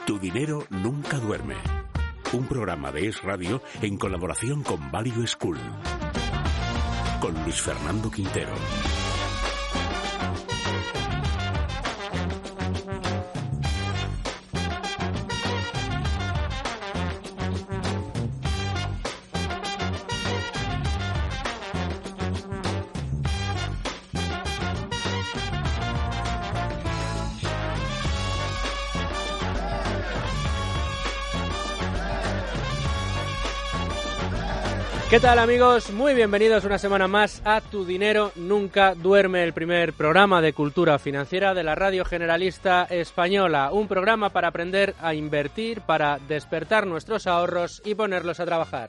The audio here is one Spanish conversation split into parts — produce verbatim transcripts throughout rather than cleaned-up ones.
Tu dinero nunca duerme. Un programa de Es Radio en colaboración con Value School. Con Luis Fernando Quintero. ¿Qué tal, amigos? Muy bienvenidos una semana más a Tu Dinero Nunca Duerme, el primer programa de cultura financiera de la Radio Generalista Española. Un programa para aprender a invertir, para despertar nuestros ahorros y ponerlos a trabajar.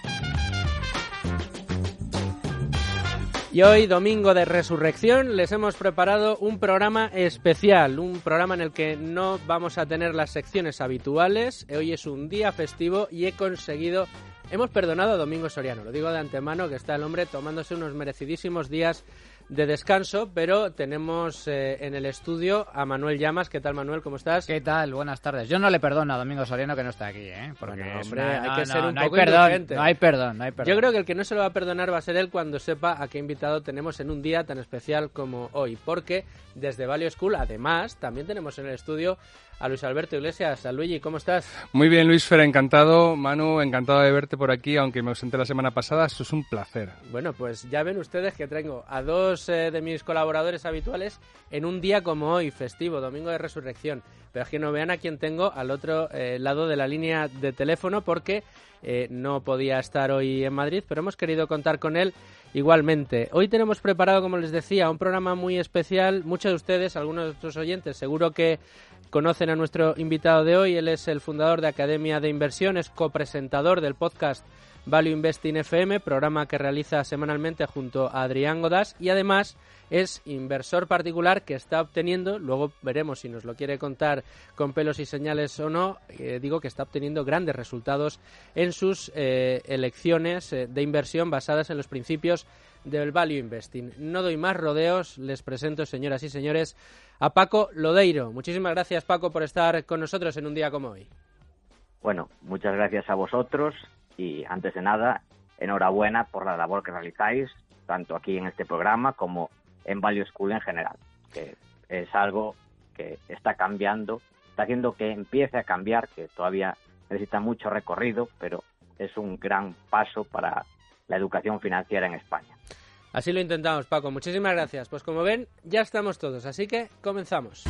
Y hoy, domingo de Resurrección, les hemos preparado un programa especial, un programa en el que no vamos a tener las secciones habituales. Hoy es un día festivo y he conseguido... Hemos perdonado a Domingo Soriano, lo digo de antemano, que está el hombre tomándose unos merecidísimos días de descanso, pero tenemos eh, en el estudio a Manuel Llamas. ¿Qué tal, Manuel? ¿Cómo estás? ¿Qué tal? Buenas tardes. Yo no le perdono a Domingo Soriano que no está aquí, ¿eh? Porque bueno, hombre, una... hay no, que no, ser un no poco hay perdón, indulgente. No hay perdón, no hay perdón. Yo creo que el que no se lo va a perdonar va a ser él cuando sepa a qué invitado tenemos en un día tan especial como hoy, porque desde Value School, además, también tenemos en el estudio a Luis Alberto Iglesias. A Luigi, ¿cómo estás? Muy bien, Luis Fer, encantado. Manu, encantado de verte por aquí, aunque me ausenté la semana pasada. Esto es un placer. Bueno, pues ya ven ustedes que tengo a dos eh, de mis colaboradores habituales en un día como hoy, festivo, domingo de Resurrección. Pero es que no vean a quién tengo al otro eh, lado de la línea de teléfono, porque eh, no podía estar hoy en Madrid, pero hemos querido contar con él igualmente. Hoy tenemos preparado, como les decía, un programa muy especial. Muchos de ustedes, algunos de nuestros oyentes, seguro que conocen a nuestro invitado de hoy. Él es el fundador de Academia de Inversión, es copresentador del podcast Value Investing F M, programa que realiza semanalmente junto a Adrián Godás, y además es inversor particular que está obteniendo, luego veremos si nos lo quiere contar con pelos y señales o no, eh, digo que está obteniendo grandes resultados en sus eh, elecciones eh, de inversión basadas en los principios del Value Investing. No doy más rodeos, les presento, señoras y señores, a Paco Lodeiro. Muchísimas gracias, Paco, por estar con nosotros en un día como hoy. Bueno, muchas gracias a vosotros y, antes de nada, enhorabuena por la labor que realizáis, tanto aquí en este programa como en Value School en general, que es algo que está cambiando, está haciendo que empiece a cambiar, que todavía necesita mucho recorrido, pero es un gran paso para la educación financiera en España. Así lo intentamos, Paco. Muchísimas gracias. Pues como ven, ya estamos todos, así que comenzamos.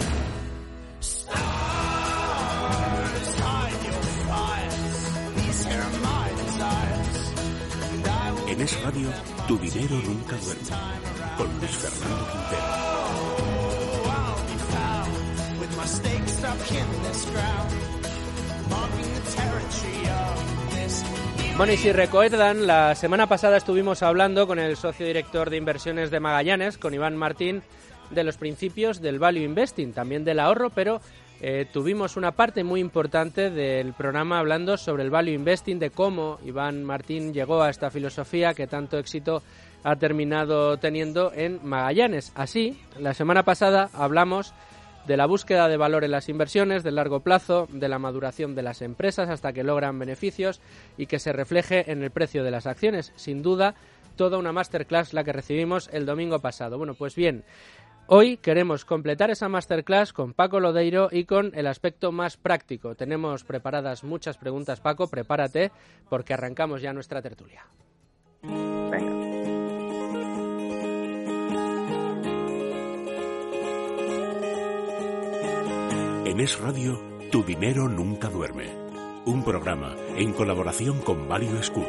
En Es Radio, Tu Dinero Nunca Duerme, con Luis Fernando Quintero. Bueno, y si recuerdan, la semana pasada estuvimos hablando con el socio director de inversiones de Magallanes, con Iván Martín, de los principios del Value Investing, también del ahorro, pero eh, tuvimos una parte muy importante del programa hablando sobre el Value Investing, de cómo Iván Martín llegó a esta filosofía que tanto éxito ha terminado teniendo en Magallanes. Así, la semana pasada hablamos de la búsqueda de valor en las inversiones, del largo plazo, de la maduración de las empresas hasta que logran beneficios y que se refleje en el precio de las acciones. Sin duda, toda una masterclass la que recibimos el domingo pasado. Bueno, pues bien, hoy queremos completar esa masterclass con Paco Lodeiro y con el aspecto más práctico. Tenemos preparadas muchas preguntas, Paco, prepárate, porque arrancamos ya nuestra tertulia. Venga. En Es Radio, Tu Dinero Nunca Duerme. Un programa en colaboración con Value School.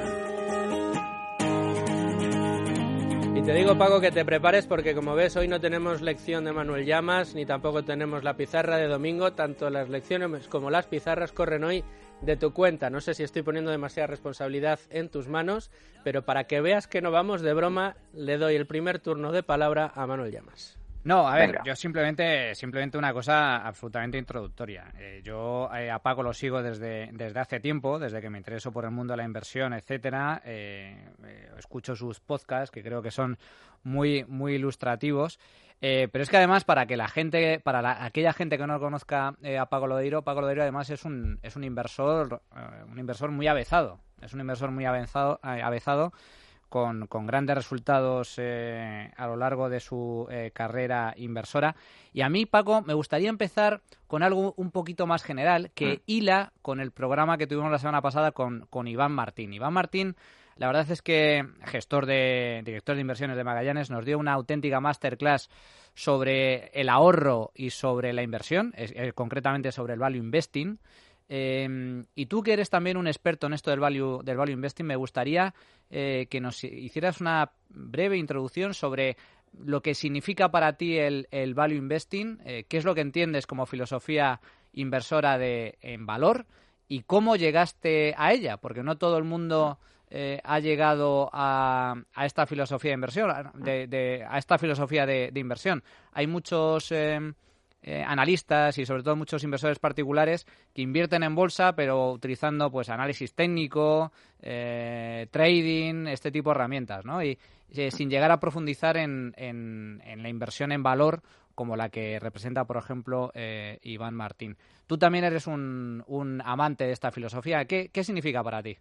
Y te digo, Paco, que te prepares porque, como ves, hoy no tenemos lección de Manuel Llamas, ni tampoco tenemos la pizarra de domingo. Tanto las lecciones como las pizarras corren hoy de tu cuenta. No sé si estoy poniendo demasiada responsabilidad en tus manos, pero para que veas que no vamos de broma, le doy el primer turno de palabra a Manuel Llamas. No, a ver, Venga. yo simplemente simplemente una cosa absolutamente introductoria. Eh, yo eh, a Paco lo sigo desde, desde hace tiempo, desde que me intereso por el mundo de la inversión, etcétera. Eh, eh, escucho sus podcasts, que creo que son muy muy ilustrativos. Eh, pero es que además, para que la gente, para la, aquella gente que no conozca eh, a Paco Lodeiro, Paco Lodeiro además es un es un inversor eh, un inversor muy avezado. Es un inversor muy avanzado, eh, avezado. Con, con grandes resultados eh, a lo largo de su eh, carrera inversora. Y a mí, Paco, me gustaría empezar con algo un poquito más general que hila con el programa que tuvimos la semana pasada con, con Iván Martín. Iván Martín, la verdad es que gestor de director de inversiones de Magallanes, nos dio una auténtica masterclass sobre el ahorro y sobre la inversión, eh, concretamente sobre el value investing. Eh, y tú, que eres también un experto en esto del value, del value investing, me gustaría eh, que nos hicieras una breve introducción sobre lo que significa para ti el, el value investing, eh, qué es lo que entiendes como filosofía inversora de, en valor y cómo llegaste a ella, porque no todo el mundo eh, ha llegado a, a esta filosofía de inversión, de, de, a esta filosofía de, de inversión. Hay muchos eh, Eh, analistas y sobre todo muchos inversores particulares que invierten en bolsa, pero utilizando pues análisis técnico, eh, trading, este tipo de herramientas, ¿no? Y eh, sin llegar a profundizar en, en, en la inversión en valor como la que representa, por ejemplo, eh, Iván Martín. Tú también eres un, un amante de esta filosofía. ¿Qué, qué significa para ti?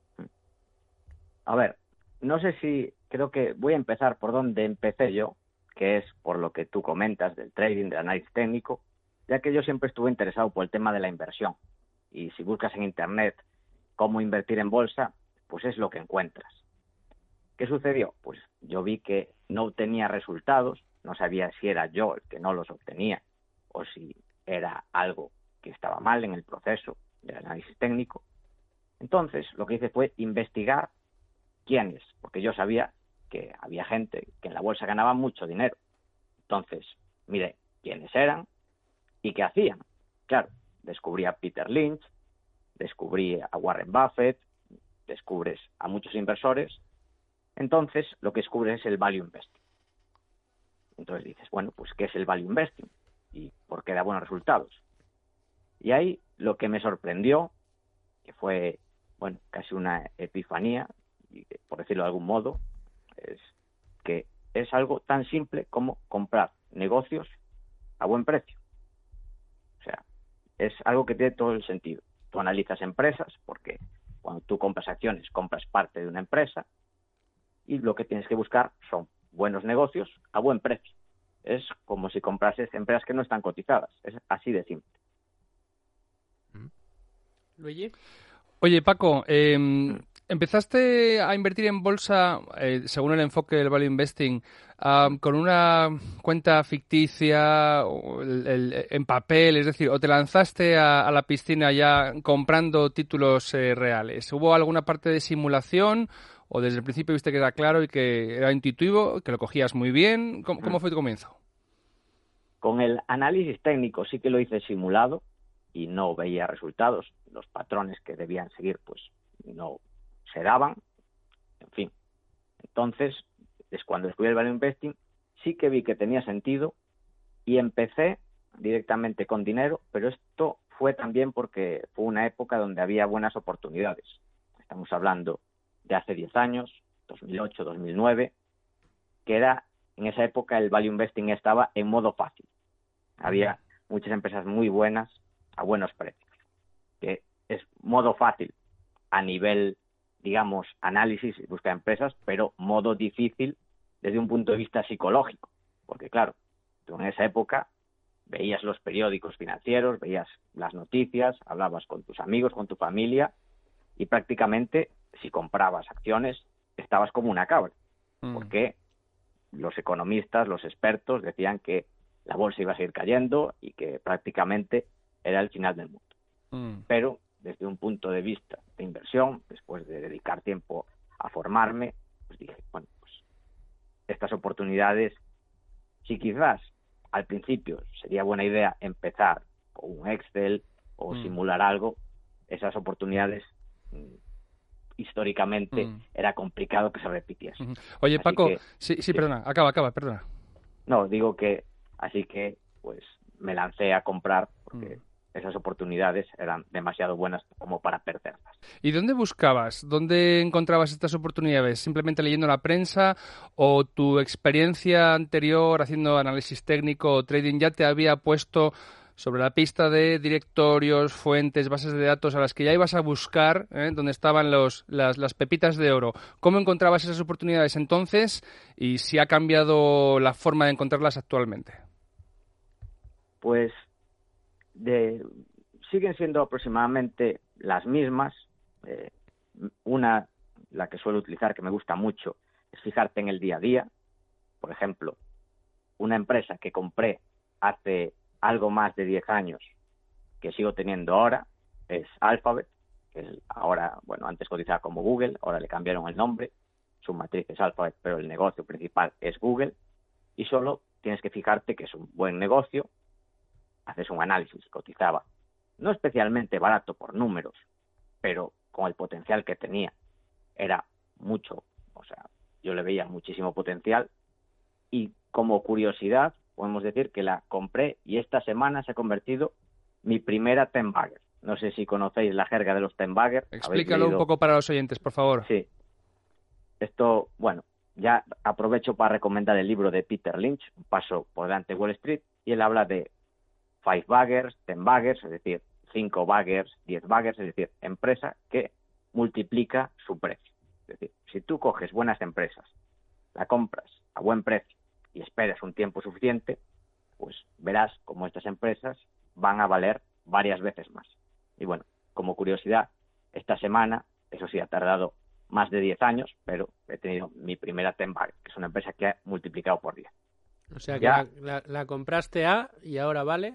A ver, no sé si, creo que voy a empezar por donde empecé yo, que es por lo que tú comentas del trading, del análisis técnico, ya que yo siempre estuve interesado por el tema de la inversión. Y si buscas en Internet cómo invertir en bolsa, pues es lo que encuentras. ¿Qué sucedió? Pues yo vi que no obtenía resultados, no sabía si era yo el que no los obtenía o si era algo que estaba mal en el proceso del análisis técnico. Entonces, lo que hice fue investigar quiénes, porque yo sabía que había gente que en la bolsa ganaba mucho dinero. Entonces, miré quiénes eran y qué hacían. Claro, descubrí a Peter Lynch, descubrí a Warren Buffett, descubres a muchos inversores. Entonces, lo que descubres es el value investing. Entonces dices, bueno, pues ¿qué es el value investing? ¿Y por qué da buenos resultados? Y ahí lo que me sorprendió, que fue, bueno, casi una epifanía, por decirlo de algún modo, es que es algo tan simple como comprar negocios a buen precio. O sea, es algo que tiene todo el sentido. Tú analizas empresas, porque cuando tú compras acciones, compras parte de una empresa, y lo que tienes que buscar son buenos negocios a buen precio. Es como si comprases empresas que no están cotizadas. Es así de simple. Luigi. Oye, Paco, eh, empezaste a invertir en bolsa, eh, según el enfoque del value investing, uh, con una cuenta ficticia, o el, el, en papel, es decir, o te lanzaste a, a la piscina ya comprando títulos eh, reales. ¿Hubo alguna parte de simulación o desde el principio viste que era claro y que era intuitivo, que lo cogías muy bien? ¿Cómo, cómo fue tu comienzo? Con el análisis técnico sí que lo hice simulado y no veía resultados. Los patrones que debían seguir pues no se daban, en fin. Entonces, es cuando descubrí el value investing, sí que vi que tenía sentido y empecé directamente con dinero, pero esto fue también porque fue una época donde había buenas oportunidades. Estamos hablando de hace diez años, dos mil ocho, dos mil nueve, que era, en esa época el value investing estaba en modo fácil. Había muchas empresas muy buenas a buenos precios, que es modo fácil a nivel, digamos, análisis y búsqueda de empresas, pero modo difícil desde un punto de vista psicológico, porque claro, tú en esa época veías los periódicos financieros, veías las noticias, hablabas con tus amigos, con tu familia, y prácticamente si comprabas acciones estabas como una cabra, mm. porque los economistas, los expertos decían que la bolsa iba a seguir cayendo y que prácticamente era el final del mundo. Mm. Pero desde un punto de vista de inversión, después de dedicar tiempo a formarme, pues dije, bueno, pues estas oportunidades, si quizás al principio sería buena idea empezar con un Excel o mm. simular algo, esas oportunidades mm, históricamente mm. era complicado que se repitiese. Mm-hmm. Oye, Así Paco, que, sí, sí, perdona, acaba, acaba, perdona. No, digo que Así que, pues, me lancé a comprar porque mm. esas oportunidades eran demasiado buenas como para perderlas. ¿Y dónde buscabas? ¿Dónde encontrabas estas oportunidades? ¿Simplemente leyendo la prensa o tu experiencia anterior haciendo análisis técnico o trading ya te había puesto sobre la pista de directorios, fuentes, bases de datos a las que ya ibas a buscar, ¿eh? donde estaban los, las, las pepitas de oro? ¿Cómo encontrabas esas oportunidades entonces y si ha cambiado la forma de encontrarlas actualmente? Pues de, siguen siendo aproximadamente las mismas. Eh, una, la que suelo utilizar, que me gusta mucho, es fijarte en el día a día. Por ejemplo, una empresa que compré hace algo más de diez años, que sigo teniendo ahora, es Alphabet, que es ahora, bueno, antes cotizaba como Google, ahora le cambiaron el nombre, su matriz es Alphabet, pero el negocio principal es Google, y solo tienes que fijarte que es un buen negocio, haces un análisis, cotizaba, no especialmente barato por números, pero con el potencial que tenía, era mucho, o sea, yo le veía muchísimo potencial, y como curiosidad, podemos decir que la compré y esta semana se ha convertido mi primera ten bagger. No sé si conocéis la jerga de los ten bagger. Explícalo un poco para los oyentes, por favor. Sí. Esto, bueno, ya aprovecho para recomendar el libro de Peter Lynch, Un paso por delante de Wall Street, y él habla de five baggers, ten baggers, es decir, cinco baggers, diez baggers, es decir, empresa que multiplica su precio. Es decir, si tú coges buenas empresas, la compras a buen precio y esperas un tiempo suficiente, pues verás cómo estas empresas van a valer varias veces más. Y bueno, como curiosidad, esta semana, eso sí, ha tardado más de diez años, pero he tenido mi primera ten bagger, que es una empresa que ha multiplicado por diez. O sea que ya, la, la, la compraste a y ahora vale.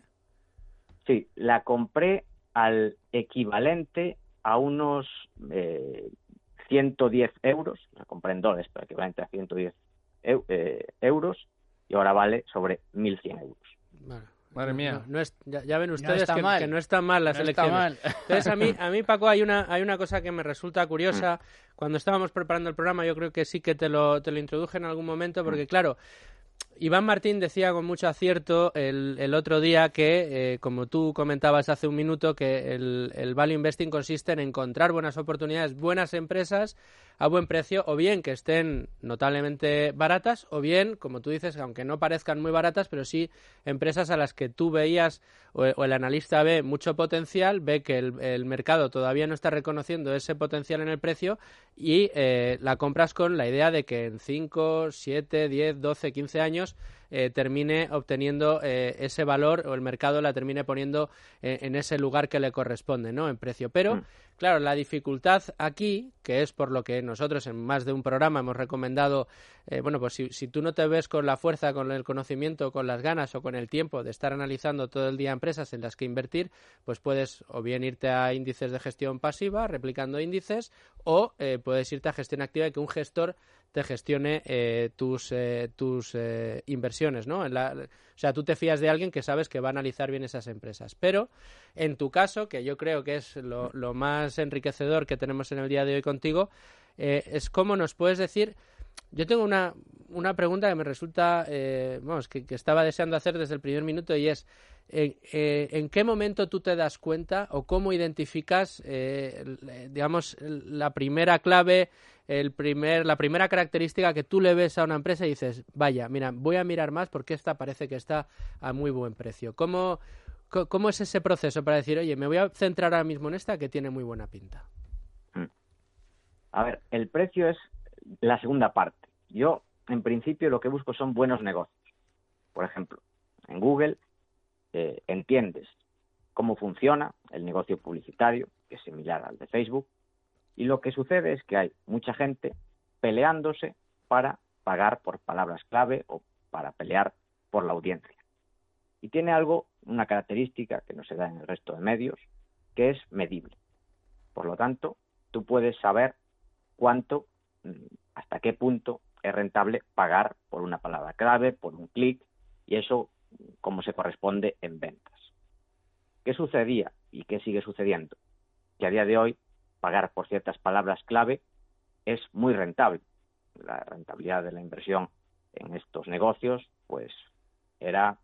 Sí, la compré al equivalente a unos eh, ciento diez euros, la compré en dólares, pero equivalente a ciento diez eu, eh, euros, y ahora vale sobre mil cien euros. Vale. Madre mía. No, no es, ya, ya ven ustedes no que, que no están mal las no elecciones. Está mal. Entonces, a mí, a mí, Paco, hay una, hay una cosa que me resulta curiosa. Cuando estábamos preparando el programa, yo creo que sí que te lo, te lo introduje en algún momento, porque claro, Iván Martín decía con mucho acierto el, el otro día que, eh, como tú comentabas hace un minuto, que el, el value investing consiste en encontrar buenas oportunidades, buenas empresas a buen precio, o bien que estén notablemente baratas, o bien, como tú dices, aunque no parezcan muy baratas, pero sí empresas a las que tú veías, o, o el analista ve mucho potencial, ve que el, el mercado todavía no está reconociendo ese potencial en el precio y eh, la compras con la idea de que en cinco, siete, diez, doce, quince años Eh, termine obteniendo eh, ese valor, o el mercado la termine poniendo eh, en ese lugar que le corresponde, ¿no?, en precio. Pero, mm. claro, la dificultad aquí, que es por lo que nosotros en más de un programa hemos recomendado, eh, bueno, pues si, si tú no te ves con la fuerza, con el conocimiento, con las ganas o con el tiempo de estar analizando todo el día empresas en las que invertir, pues puedes o bien irte a índices de gestión pasiva, replicando índices, o eh, puedes irte a gestión activa y que un gestor te gestione eh, tus, eh, tus eh, inversiones, ¿no? En la, o sea, tú te fías de alguien que sabes que va a analizar bien esas empresas. Pero en tu caso, que yo creo que es lo, lo más enriquecedor que tenemos en el día de hoy contigo, eh, es cómo nos puedes decir. Yo tengo una, una pregunta que me resulta, eh, vamos, que, que estaba deseando hacer desde el primer minuto, y es eh, eh, ¿en qué momento tú te das cuenta o cómo identificas, eh, digamos, la primera clave, el primer, la primera característica que tú le ves a una empresa y dices, vaya, mira, voy a mirar más porque esta parece que está a muy buen precio? ¿Cómo, cómo es ese proceso para decir, oye, me voy a centrar ahora mismo en esta que tiene muy buena pinta? A ver, el precio es la segunda parte. Yo, en principio, lo que busco son buenos negocios. Por ejemplo, en Google eh, entiendes cómo funciona el negocio publicitario, que es similar al de Facebook, y lo que sucede es que hay mucha gente peleándose para pagar por palabras clave o para pelear por la audiencia. Y tiene algo, una característica que no se da en el resto de medios, que es medible. Por lo tanto, tú puedes saber cuánto, hasta qué punto es rentable pagar por una palabra clave, por un clic, y eso cómo se corresponde en ventas. ¿Qué sucedía y qué sigue sucediendo? Que a día de hoy pagar por ciertas palabras clave es muy rentable. La rentabilidad de la inversión en estos negocios pues era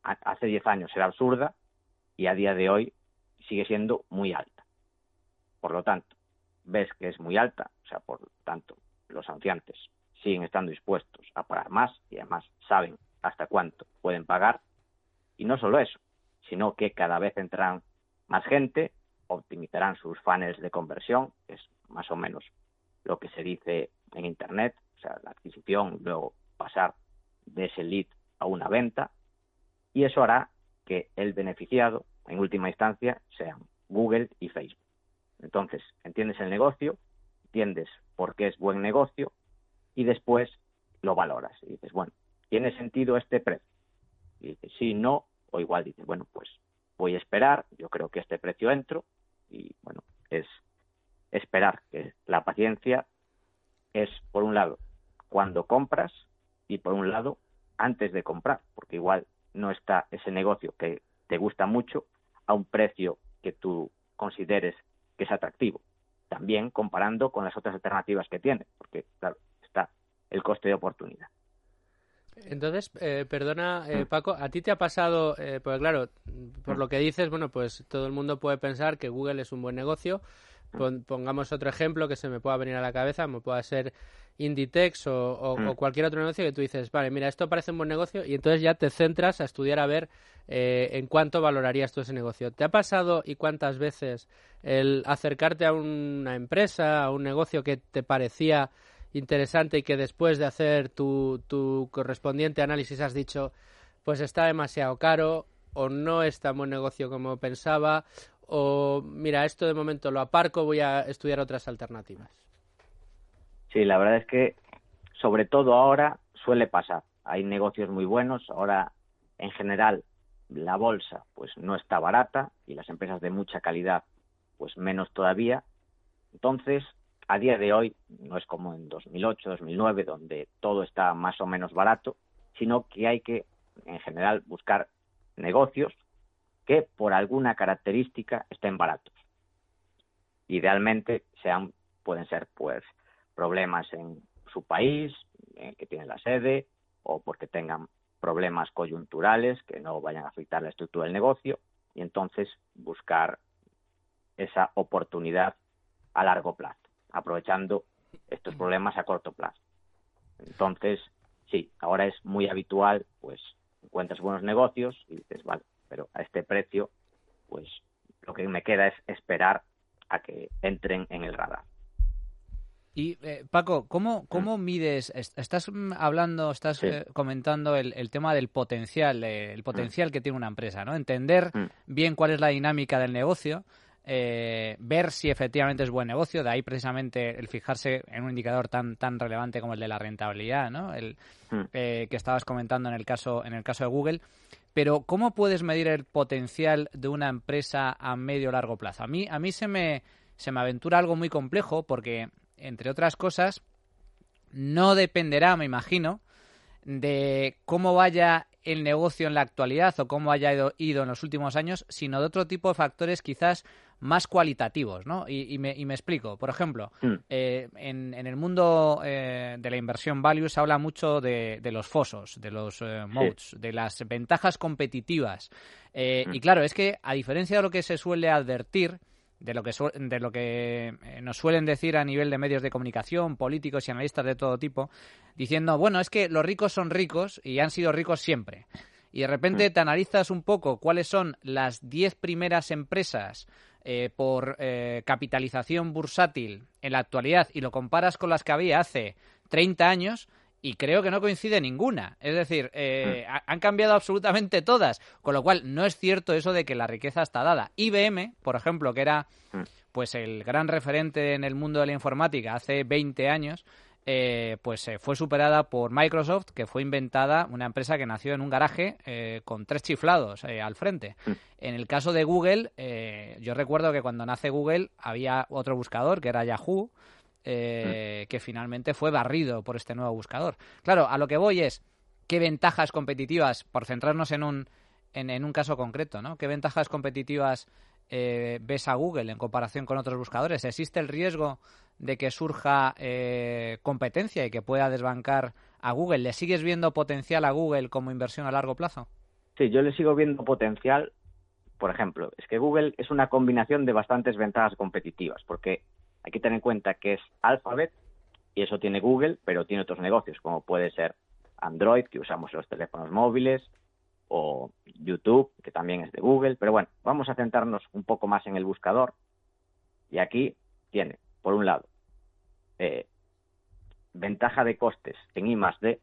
hace diez años era absurda y a día de hoy sigue siendo muy alta. Por lo tanto, ves que es muy alta, o sea, por lo tanto, los anunciantes siguen estando dispuestos a pagar más y además saben hasta cuánto pueden pagar. Y no solo eso, sino que cada vez entrarán más gente, optimizarán sus funnels de conversión, que es más o menos lo que se dice en Internet, o sea, la adquisición, luego pasar de ese lead a una venta, y eso hará que el beneficiado, en última instancia, sean Google y Facebook. Entonces, entiendes el negocio, entiendes por qué es buen negocio, y después lo valoras. Y dices, bueno, ¿tiene sentido este precio? Y dices, sí, no, o igual dices, bueno, pues voy a esperar, yo creo que este precio entro, y bueno, es esperar, que la paciencia es, por un lado, cuando compras, y por un lado, antes de comprar, porque igual no está ese negocio que te gusta mucho a un precio que tú consideres que es atractivo. También comparando con las otras alternativas que tiene, porque claro, está el coste de oportunidad. Entonces, eh, perdona, eh, Paco, ¿a ti te ha pasado, eh, porque claro, por lo que dices, bueno, pues todo el mundo puede pensar que Google es un buen negocio? Pon, pongamos otro ejemplo que se me pueda venir a la cabeza, como pueda ser Inditex o, o, mm. o cualquier otro negocio que tú dices, vale, mira, esto parece un buen negocio, y entonces ya te centras a estudiar a ver eh, en cuánto valorarías tú ese negocio. ¿Te ha pasado y cuántas veces el acercarte a una empresa, a un negocio que te parecía interesante y que después de hacer tu, tu correspondiente análisis has dicho, pues está demasiado caro, o no es tan buen negocio como pensaba, o mira, esto de momento lo aparco, voy a estudiar otras alternativas? Sí, la verdad es que sobre todo ahora suele pasar. Hay negocios muy buenos, ahora en general la bolsa pues no está barata y las empresas de mucha calidad pues menos todavía. Entonces, a día de hoy no es como en dos mil ocho, dos mil nueve, donde todo está más o menos barato, sino que hay que en general buscar negocios que por alguna característica estén baratos. Idealmente sean, pueden ser pues problemas en su país, en que tienen la sede, o porque tengan problemas coyunturales que no vayan a afectar la estructura del negocio, y entonces buscar esa oportunidad a largo plazo, aprovechando estos problemas a corto plazo. Entonces, sí, ahora es muy habitual, pues encuentras buenos negocios y dices, vale, pero a este precio, pues lo que me queda es esperar a que entren en el radar. Y, eh, Paco, ¿cómo, cómo mides? Estás hablando, estás sí. eh, comentando el, el tema del potencial, eh, el potencial mm. que tiene una empresa, ¿no? Entender mm. bien cuál es la dinámica del negocio, eh, ver si efectivamente es buen negocio, de ahí precisamente el fijarse en un indicador tan tan relevante como el de la rentabilidad, ¿no? El mm. eh, que estabas comentando en el caso en el caso de Google. Pero ¿cómo puedes medir el potencial de una empresa a medio o largo plazo? A mí a mí se me se me aventura algo muy complejo porque, entre otras cosas, no dependerá, me imagino, de cómo vaya el negocio en la actualidad o cómo haya ido, ido en los últimos años, sino de otro tipo de factores quizás más cualitativos, ¿no? Y, y, me, y me explico. Por ejemplo, mm. eh, en, en el mundo eh, de la inversión value se habla mucho de, de los fosos, de los eh, moats, sí. de las ventajas competitivas. Eh, mm. Y claro, es que a diferencia de lo que se suele advertir, de lo que su- de lo que nos suelen decir a nivel de medios de comunicación, políticos y analistas de todo tipo, diciendo, bueno, es que los ricos son ricos y han sido ricos siempre. Y de repente te analizas un poco cuáles son las diez primeras empresas eh, por eh, capitalización bursátil en la actualidad y lo comparas con las que había hace treinta años y creo que no coincide ninguna. Es decir, eh, mm. han cambiado absolutamente todas, con lo cual no es cierto eso de que la riqueza está dada. I B M, por ejemplo, que era mm. pues el gran referente en el mundo de la informática hace veinte años, eh, pues eh, fue superada por Microsoft, que fue inventada, una empresa que nació en un garaje eh, con tres chiflados eh, al frente. Mm. En el caso de Google, eh, yo recuerdo que cuando nace Google había otro buscador, que era Yahoo, Eh, que finalmente fue barrido por este nuevo buscador. Claro, a lo que voy es qué ventajas competitivas, por centrarnos en un en, en un caso concreto, ¿no? ¿Qué ventajas competitivas eh, ves a Google en comparación con otros buscadores? ¿Existe el riesgo de que surja eh, competencia y que pueda desbancar a Google? ¿Le sigues viendo potencial a Google como inversión a largo plazo? Sí, yo le sigo viendo potencial. Por ejemplo, es que Google es una combinación de bastantes ventajas competitivas, porque hay que tener en cuenta que es Alphabet, y eso tiene Google, pero tiene otros negocios, como puede ser Android, que usamos en los teléfonos móviles, o YouTube, que también es de Google. Pero bueno, vamos a centrarnos un poco más en el buscador. Y aquí tiene, por un lado, eh, ventaja de costes en I más D.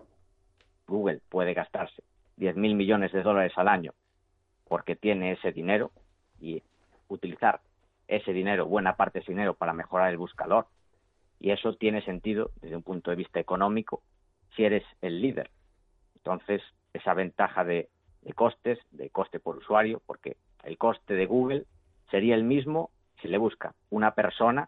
Google puede gastarse diez mil millones de dólares al año porque tiene ese dinero, y utilizar ese dinero, buena parte de ese dinero, para mejorar el buscador. Y eso tiene sentido desde un punto de vista económico si eres el líder. Entonces, esa ventaja de, de costes, de coste por usuario, porque el coste de Google sería el mismo si le busca una persona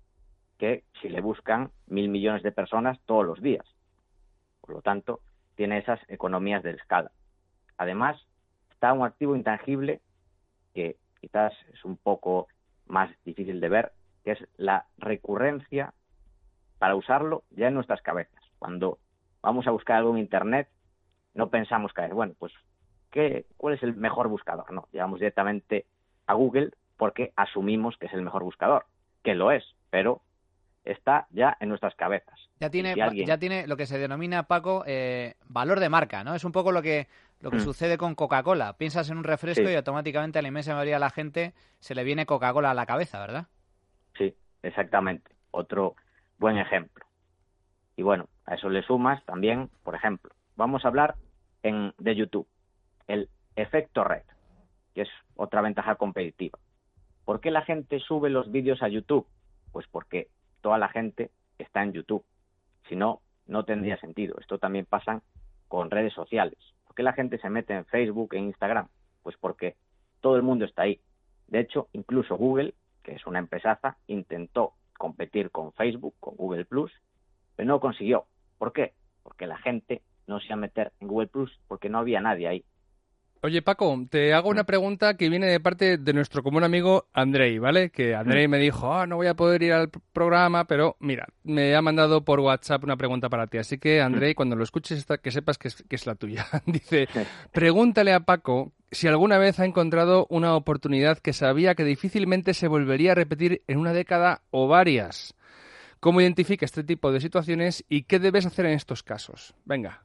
que si le buscan mil millones de personas todos los días. Por lo tanto, tiene esas economías de escala. Además, está un activo intangible que quizás es un poco más difícil de ver, que es la recurrencia para usarlo ya en nuestras cabezas. Cuando vamos a buscar algo en Internet, no pensamos que, bueno, pues, ¿qué, ¿cuál es el mejor buscador? No, llegamos directamente a Google porque asumimos que es el mejor buscador, que lo es, pero está ya en nuestras cabezas. Ya tiene, si alguien... ya tiene lo que se denomina, Paco, eh, valor de marca, ¿no? Es un poco lo que lo que mm. sucede con Coca-Cola. Piensas en un refresco sí. y automáticamente a la inmensa mayoría de la gente se le viene Coca-Cola a la cabeza, ¿verdad? Sí, exactamente. Otro buen ejemplo. Y bueno, a eso le sumas también, por ejemplo, vamos a hablar en, de YouTube, el efecto red, que es otra ventaja competitiva. ¿Por qué la gente sube los vídeos a YouTube? Pues porque toda la gente está en YouTube. Si no, no tendría sentido. Esto también pasa con redes sociales. ¿Por qué la gente se mete en Facebook e Instagram? Pues porque todo el mundo está ahí. De hecho, incluso Google, que es una empresaza, intentó competir con Facebook, con Google Plus, pero no consiguió. ¿Por qué? Porque la gente no se iba a meter en Google Plus porque no había nadie ahí. Oye, Paco, te hago una pregunta que viene de parte de nuestro común amigo Andrei, ¿vale? Que Andrei me dijo, ah, oh, no voy a poder ir al programa, pero mira, me ha mandado por WhatsApp una pregunta para ti. Así que, Andrei, cuando lo escuches, esta, que sepas que es, que es la tuya. Dice, pregúntale a Paco si alguna vez ha encontrado una oportunidad que sabía que difícilmente se volvería a repetir en una década o varias. ¿Cómo identifica este tipo de situaciones y qué debes hacer en estos casos? Venga.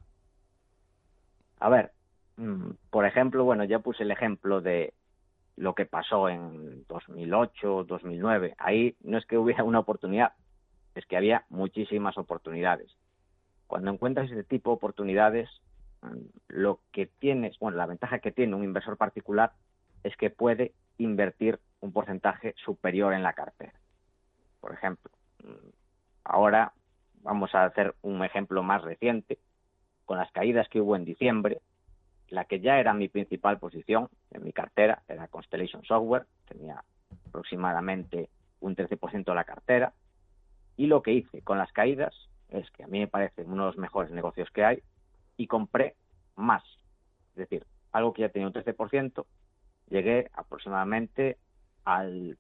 A ver. Por ejemplo, bueno, ya puse el ejemplo de lo que pasó en dos mil ocho, dos mil nueve. Ahí no es que hubiera una oportunidad, es que había muchísimas oportunidades. Cuando encuentras ese tipo de oportunidades, lo que tienes, bueno, la ventaja que tiene un inversor particular es que puede invertir un porcentaje superior en la cartera. Por ejemplo, ahora vamos a hacer un ejemplo más reciente. Con las caídas que hubo en diciembre, la que ya era mi principal posición en mi cartera era Constellation Software, tenía aproximadamente un trece por ciento de la cartera, y lo que hice con las caídas es que a mí me parece uno de los mejores negocios que hay, y compré más, es decir, algo que ya tenía un trece por ciento, llegué aproximadamente al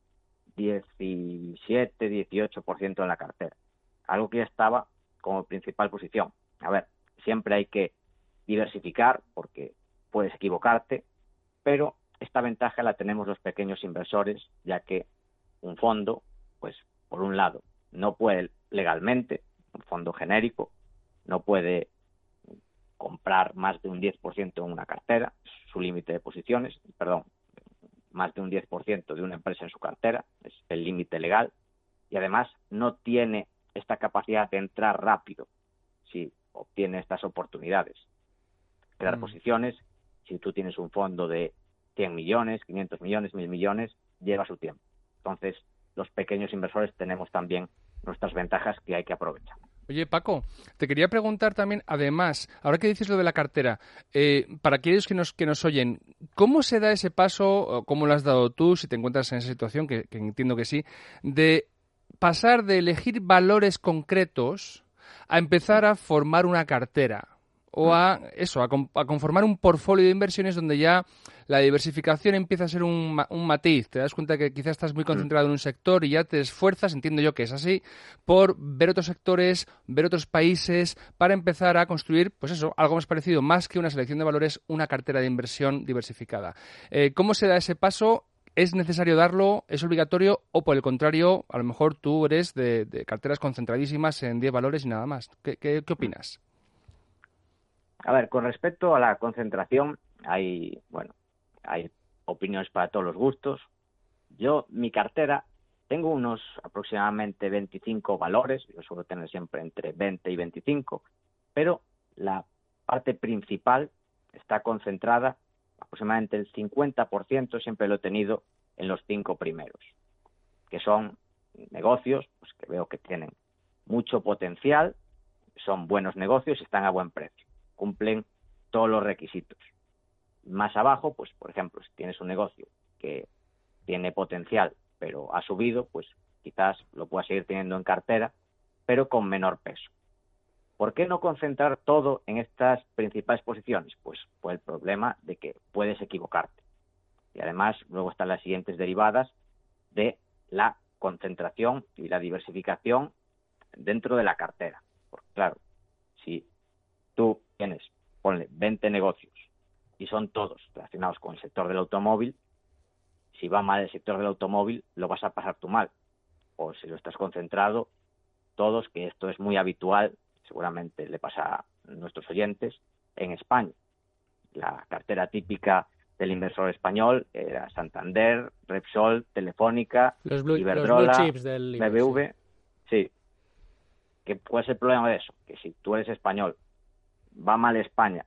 diecisiete, dieciocho por ciento de la cartera, algo que ya estaba como principal posición. A ver, siempre hay que diversificar porque puedes equivocarte, pero esta ventaja la tenemos los pequeños inversores, ya que un fondo, pues por un lado, no puede legalmente, un fondo genérico, no puede comprar más de un diez por ciento en una cartera, es su límite de posiciones, perdón, más de un diez por ciento de una empresa en su cartera, es el límite legal, y además no tiene esta capacidad de entrar rápido si obtiene estas oportunidades. Crear mm. posiciones, si tú tienes un fondo de cien millones, quinientos millones, mil millones, lleva su tiempo. Entonces, los pequeños inversores tenemos también nuestras ventajas que hay que aprovechar. Oye, Paco, te quería preguntar también, además, ahora que dices lo de la cartera, eh, para aquellos que nos, que nos oyen, ¿cómo se da ese paso, cómo lo has dado tú, si te encuentras en esa situación, que, que entiendo que sí, de pasar de elegir valores concretos a empezar a formar una cartera? o a eso, a, a conformar un portfolio de inversiones donde ya la diversificación empieza a ser un, un matiz. Te das cuenta que quizás estás muy concentrado en un sector y ya te esfuerzas, entiendo yo que es así, por ver otros sectores, ver otros países, para empezar a construir, pues eso, algo más parecido, más que una selección de valores, una cartera de inversión diversificada. Eh, ¿Cómo se da ese paso? ¿Es necesario darlo? ¿Es obligatorio? ¿O por el contrario, a lo mejor tú eres de, de carteras concentradísimas en diez valores y nada más? ¿Qué, qué, qué opinas? A ver, con respecto a la concentración, hay, bueno, hay opiniones para todos los gustos. Yo, mi cartera, tengo unos aproximadamente veinticinco valores, yo suelo tener siempre entre veinte y veinticinco, pero la parte principal está concentrada, aproximadamente el cincuenta por ciento siempre lo he tenido en los cinco primeros, que son negocios pues, que veo que tienen mucho potencial, son buenos negocios y están a buen precio, cumplen todos los requisitos. Más abajo, pues por ejemplo, si tienes un negocio que tiene potencial pero ha subido, pues quizás lo puedas seguir teniendo en cartera, pero con menor peso. ¿Por qué no concentrar todo en estas principales posiciones? Pues por el problema de que puedes equivocarte. Y además luego están las siguientes derivadas de la concentración y la diversificación dentro de la cartera. Porque claro, si tú tienes, ponle, veinte negocios y son todos relacionados con el sector del automóvil, si va mal el sector del automóvil, lo vas a pasar tú mal. O si lo estás concentrado, todos, que esto es muy habitual, seguramente le pasa a nuestros oyentes, en España. La cartera típica del inversor español era Santander, Repsol, Telefónica, los blue, Iberdrola, los blue chips del B B V. Sí. sí. ¿Qué, ¿Cuál es el problema de eso? Que si tú eres español, va mal España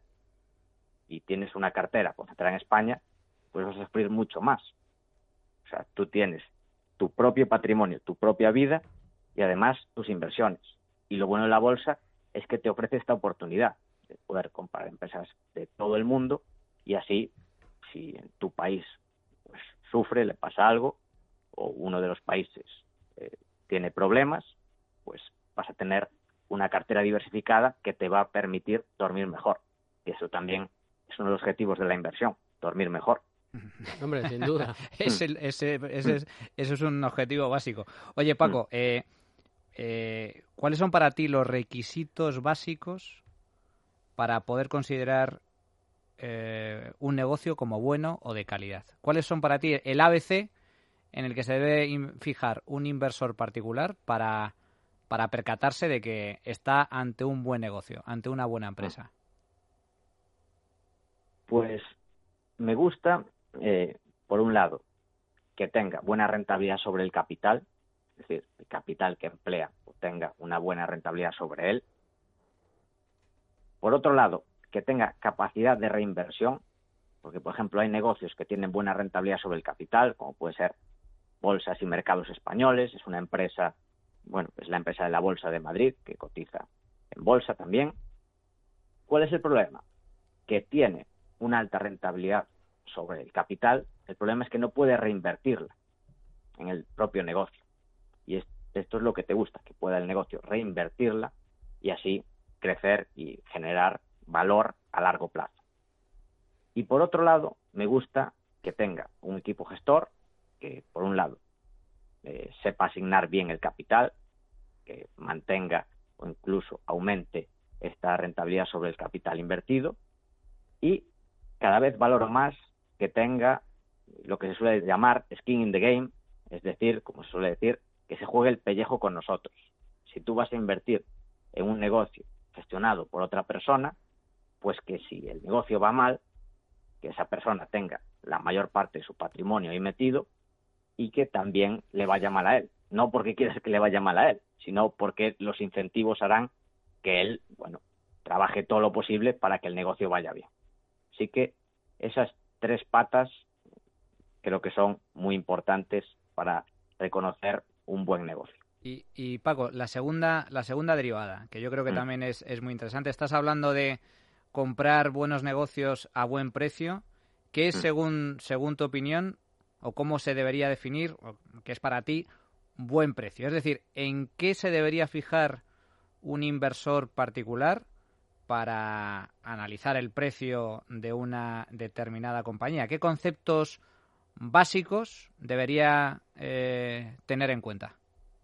y tienes una cartera concentrada en España, pues vas a sufrir mucho más. O sea, tú tienes tu propio patrimonio, tu propia vida y además tus inversiones. Y lo bueno de la bolsa es que te ofrece esta oportunidad de poder comprar empresas de todo el mundo y así, si en tu país pues, sufre, le pasa algo, o uno de los países eh, tiene problemas, pues vas a tener una cartera diversificada que te va a permitir dormir mejor. Y eso también es uno de los objetivos de la inversión, dormir mejor. Hombre, sin duda. ese, ese, ese, es, eso es un objetivo básico. Oye, Paco, eh, eh, ¿cuáles son para ti los requisitos básicos para poder considerar eh, un negocio como bueno o de calidad? ¿Cuáles son para ti el A B C en el que se debe in- fijar un inversor particular para, para percatarse de que está ante un buen negocio, ante una buena empresa? Pues me gusta, eh, por un lado, que tenga buena rentabilidad sobre el capital, es decir, el capital que emplea o tenga una buena rentabilidad sobre él. Por otro lado, que tenga capacidad de reinversión, porque, por ejemplo, hay negocios que tienen buena rentabilidad sobre el capital, como puede ser Bolsas y Mercados Españoles, es una empresa, bueno, es la empresa de la Bolsa de Madrid, que cotiza en bolsa también. ¿Cuál es el problema? Que tiene una alta rentabilidad sobre el capital, el problema es que no puede reinvertirla en el propio negocio. Y es, esto es lo que te gusta, que pueda el negocio reinvertirla y así crecer y generar valor a largo plazo. Y por otro lado, me gusta que tenga un equipo gestor que, por un lado, eh, sepa asignar bien el capital, que mantenga o incluso aumente esta rentabilidad sobre el capital invertido, y cada vez valoro más que tenga lo que se suele llamar skin in the game, es decir, como se suele decir, que se juegue el pellejo con nosotros. Si tú vas a invertir en un negocio gestionado por otra persona, pues que si el negocio va mal, que esa persona tenga la mayor parte de su patrimonio ahí metido y que también le vaya mal a él. No porque quieras que le vaya mal a él, sino porque los incentivos harán que él, bueno, trabaje todo lo posible para que el negocio vaya bien. Así que esas tres patas creo que son muy importantes para reconocer un buen negocio. Y, y Paco, la segunda, la segunda derivada, que yo creo que mm. también es, es muy interesante. Estás hablando de comprar buenos negocios a buen precio. ¿Qué es, mm. según, según tu opinión, o cómo se debería definir, o qué es para ti, buen precio? Es decir, ¿en qué se debería fijar un inversor particular para analizar el precio de una determinada compañía? ¿Qué conceptos básicos debería eh, tener en cuenta?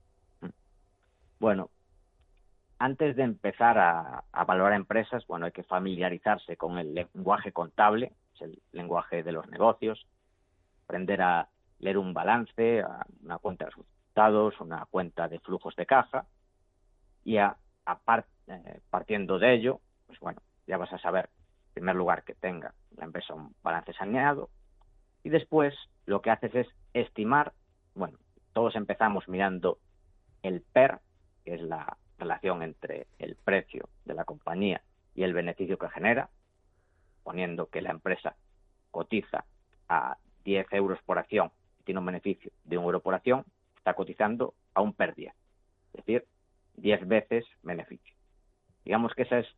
Bueno, antes de empezar a, a valorar empresas, bueno, hay que familiarizarse con el lenguaje contable, es el lenguaje de los negocios, aprender a leer un balance, a una cuenta de resultados, una cuenta de flujos de caja, y a, a par, eh, partiendo de ello, pues bueno, ya vas a saber, en primer lugar, que tenga la empresa un balance saneado, y después lo que haces es estimar, bueno, todos empezamos mirando el P E R, que es la relación entre el precio de la compañía y el beneficio que genera, poniendo que la empresa cotiza a diez euros por acción y tiene un beneficio de un euro por acción, está cotizando a un P E R diez, es decir, diez veces beneficio. Digamos que esa es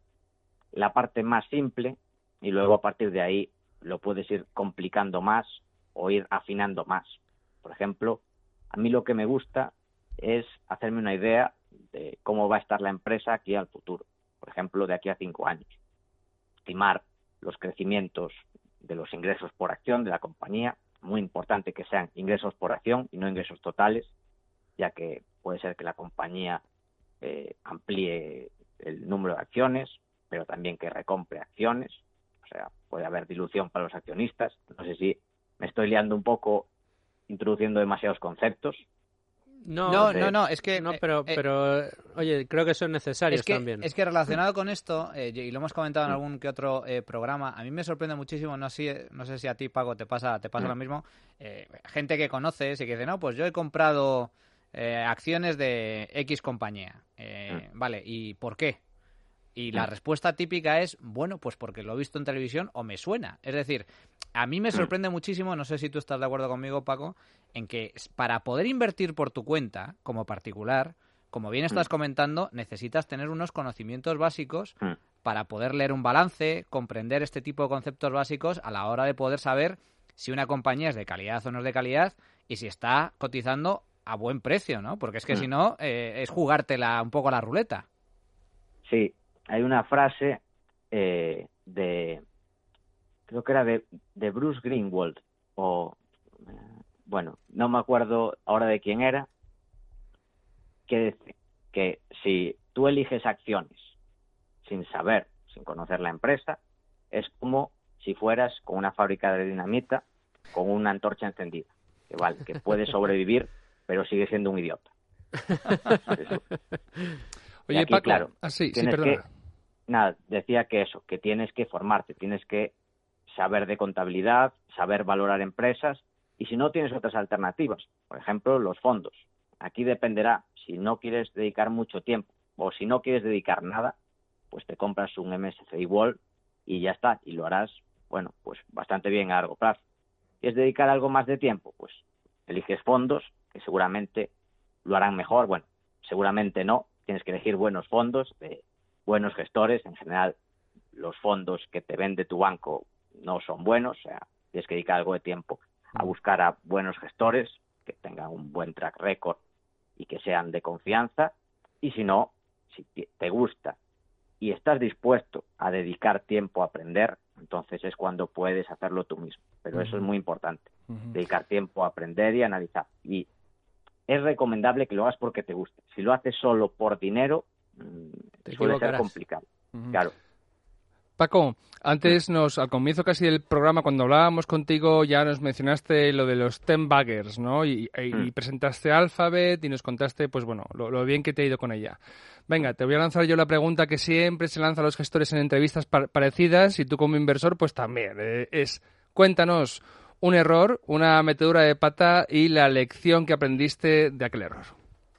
la parte más simple y luego a partir de ahí lo puedes ir complicando más o ir afinando más. Por ejemplo, a mí lo que me gusta es hacerme una idea de cómo va a estar la empresa aquí al futuro. Por ejemplo, de aquí a cinco años. Estimar los crecimientos de los ingresos por acción de la compañía. Muy importante que sean ingresos por acción y no ingresos totales, ya que puede ser que la compañía eh, amplíe el número de acciones, pero también que recompre acciones. O sea, puede haber dilución para los accionistas. No sé si me estoy liando un poco introduciendo demasiados conceptos. No, no, no, no, es que... No, pero, eh, pero, oye, creo que son necesarios es que, también. Es que relacionado con esto, eh, y lo hemos comentado en algún que otro eh, programa, a mí me sorprende muchísimo, no sé, no sé si a ti, Paco, te pasa te pasa lo mismo, eh, gente que conoces y que dice, no, pues yo he comprado eh, acciones de X compañía. Eh, vale, ¿y por qué? Y la respuesta típica es, bueno, pues porque lo he visto en televisión o me suena. Es decir, a mí me sorprende muchísimo, no sé si tú estás de acuerdo conmigo, Paco, en que para poder invertir por tu cuenta, como particular, como bien estás comentando, necesitas tener unos conocimientos básicos para poder leer un balance, comprender este tipo de conceptos básicos a la hora de poder saber si una compañía es de calidad o no es de calidad y si está cotizando a buen precio, ¿no? Porque es que si no, eh, es jugártela un poco a la ruleta. Sí. Hay una frase eh, de, creo que era de, de Bruce Greenwald, o, eh, bueno, no me acuerdo ahora de quién era, que dice que si tú eliges acciones sin saber, sin conocer la empresa, es como si fueras con una fábrica de dinamita con una antorcha encendida, que vale, que puedes sobrevivir, pero sigue siendo un idiota. Oye, aquí, Paco, claro, ah, sí, sí, tienes perdona. que... Nada, decía que eso, que tienes que formarte, tienes que saber de contabilidad, saber valorar empresas, y si no tienes otras alternativas, por ejemplo, los fondos. Aquí dependerá, si no quieres dedicar mucho tiempo o si no quieres dedicar nada, pues te compras un M S C I World y ya está, y lo harás, bueno, pues bastante bien a largo plazo. ¿Quieres dedicar algo más de tiempo? Pues eliges fondos que seguramente lo harán mejor, bueno, seguramente no, tienes que elegir buenos fondos de buenos gestores. En general, los fondos que te vende tu banco no son buenos, o sea, tienes que dedicar algo de tiempo a buscar a buenos gestores que tengan un buen track record y que sean de confianza, y si no, si te gusta y estás dispuesto a dedicar tiempo a aprender, entonces es cuando puedes hacerlo tú mismo. Pero uh-huh. eso es muy importante, uh-huh. dedicar tiempo a aprender y analizar. Y es recomendable que lo hagas porque te guste. Si lo haces solo por dinero, Te suele ser complicado. Uh-huh. Claro. Paco, antes nos, al comienzo casi del programa, cuando hablábamos contigo, ya nos mencionaste lo de los ten baggers, ¿no? Y, y, mm. y presentaste Alphabet y nos contaste, pues bueno, lo, lo bien que te ha ido con ella. Venga, te voy a lanzar yo la pregunta que siempre se lanza a los gestores en entrevistas pa- parecidas, y tú como inversor, pues también. Eh, es, cuéntanos un error, una metedura de pata y la lección que aprendiste de aquel error.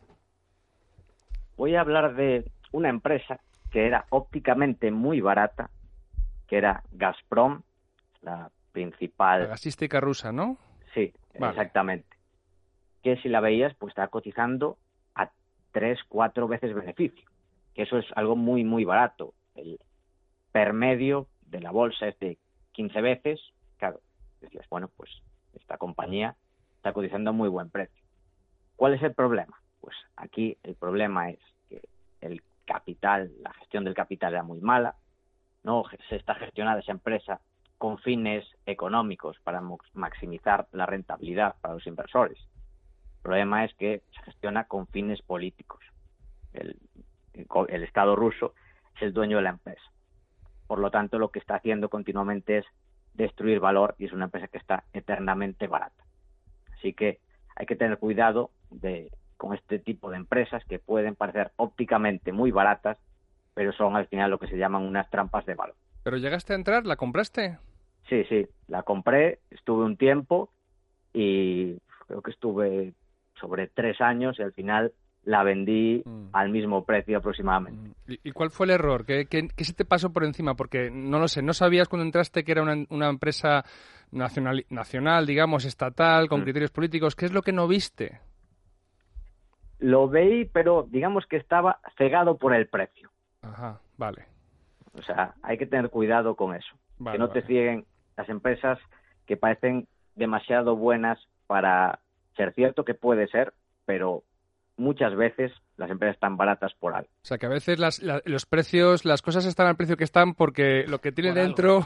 Voy a hablar de una empresa que era ópticamente muy barata, que era Gazprom, la principal... La gasística rusa, ¿no? Sí, vale. Exactamente. Que si la veías, pues está cotizando a tres, cuatro veces beneficio. Que eso es algo muy, muy barato. El permedio de la bolsa es de quince veces. Claro, decías, bueno, pues esta compañía está cotizando a muy buen precio. ¿Cuál es el problema? Pues aquí el problema es que el capital, la gestión del capital era muy mala, no se está gestionada esa empresa con fines económicos para maximizar la rentabilidad para los inversores. El problema es que se gestiona con fines políticos. El, el Estado ruso es el dueño de la empresa. Por lo tanto, lo que está haciendo continuamente es destruir valor y es una empresa que está eternamente barata. Así que hay que tener cuidado de, con este tipo de empresas que pueden parecer ópticamente muy baratas, pero son al final lo que se llaman unas trampas de valor. ¿Pero llegaste a entrar? ¿La compraste? Sí, sí, la compré, estuve un tiempo y creo que estuve sobre tres años y al final la vendí mm. al mismo precio aproximadamente. ¿Y, y cuál fue el error? ¿Qué, qué, ¿Qué se te pasó por encima? Porque no lo sé, ¿no sabías cuando entraste que era una, una empresa nacional, nacional, digamos, estatal, con mm. criterios políticos? ¿Qué es lo que no viste? Lo veí, pero digamos que estaba cegado por el precio. Ajá, vale. O sea, hay que tener cuidado con eso. Vale, que no vale. te cieguen las empresas que parecen demasiado buenas para ser cierto que puede ser, pero muchas veces las empresas están baratas por algo. O sea, que a veces las, la, los precios, las cosas están al precio que están porque lo que tiene por dentro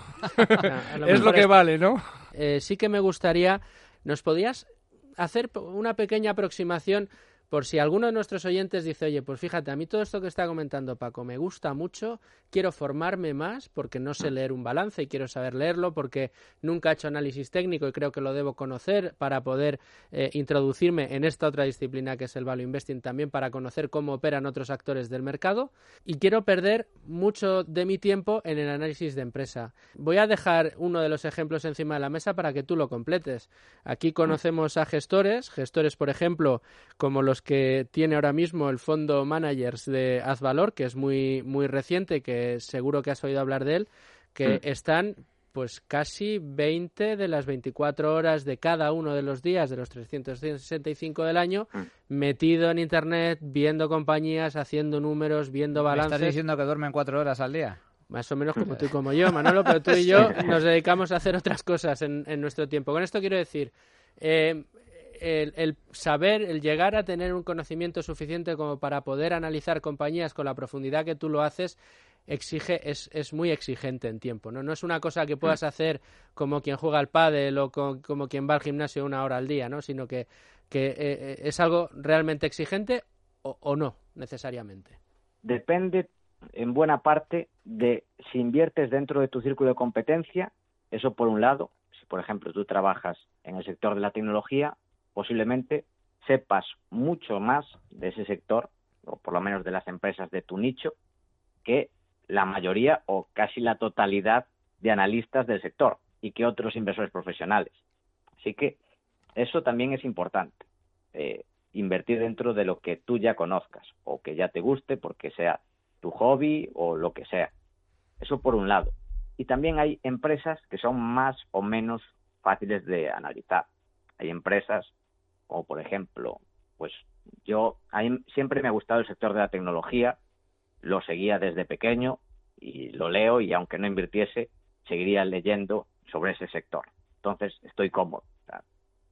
no, es lo que es, vale, ¿no? Eh, sí que me gustaría, ¿nos podías hacer una pequeña aproximación por si alguno de nuestros oyentes dice, oye, pues fíjate, a mí todo esto que está comentando Paco me gusta mucho, quiero formarme más porque no sé leer un balance y quiero saber leerlo porque nunca he hecho análisis técnico y creo que lo debo conocer para poder eh, introducirme en esta otra disciplina que es el value investing, también para conocer cómo operan otros actores del mercado y quiero perder mucho de mi tiempo en el análisis de empresa. Voy a dejar uno de los ejemplos encima de la mesa para que tú lo completes. Aquí conocemos a gestores, gestores por ejemplo como los que tiene ahora mismo el fondo Managers de Azvalor, que es muy muy reciente, que seguro que has oído hablar de él, que mm. están pues casi veinte de las veinticuatro horas de cada uno de los días de los trescientos sesenta y cinco del año mm. metido en internet, viendo compañías, haciendo números, viendo balances. ¿Me estás diciendo que duermen cuatro horas al día? Más o menos como tú y como yo, Manolo, pero tú y yo nos dedicamos a hacer otras cosas en, en nuestro tiempo. Con esto quiero decir, eh, El, el saber, el llegar a tener un conocimiento suficiente como para poder analizar compañías con la profundidad que tú lo haces, exige es, es muy exigente en tiempo, ¿no? No es una cosa que puedas hacer como quien juega al pádel o con, como quien va al gimnasio una hora al día, ¿no? Sino que, que eh, es algo realmente exigente o, o no, necesariamente. Depende en buena parte de si inviertes dentro de tu círculo de competencia, eso por un lado. Si, por ejemplo, tú trabajas en el sector de la tecnología, posiblemente sepas mucho más de ese sector, o por lo menos de las empresas de tu nicho, que la mayoría o casi la totalidad de analistas del sector y que otros inversores profesionales. Así que eso también es importante, eh, invertir dentro de lo que tú ya conozcas o que ya te guste porque sea tu hobby o lo que sea. Eso por un lado. Y también hay empresas que son más o menos fáciles de analizar. Hay empresas como por ejemplo, pues yo a mí siempre me ha gustado el sector de la tecnología, lo seguía desde pequeño y lo leo y aunque no invirtiese, seguiría leyendo sobre ese sector. Entonces estoy cómodo. O sea,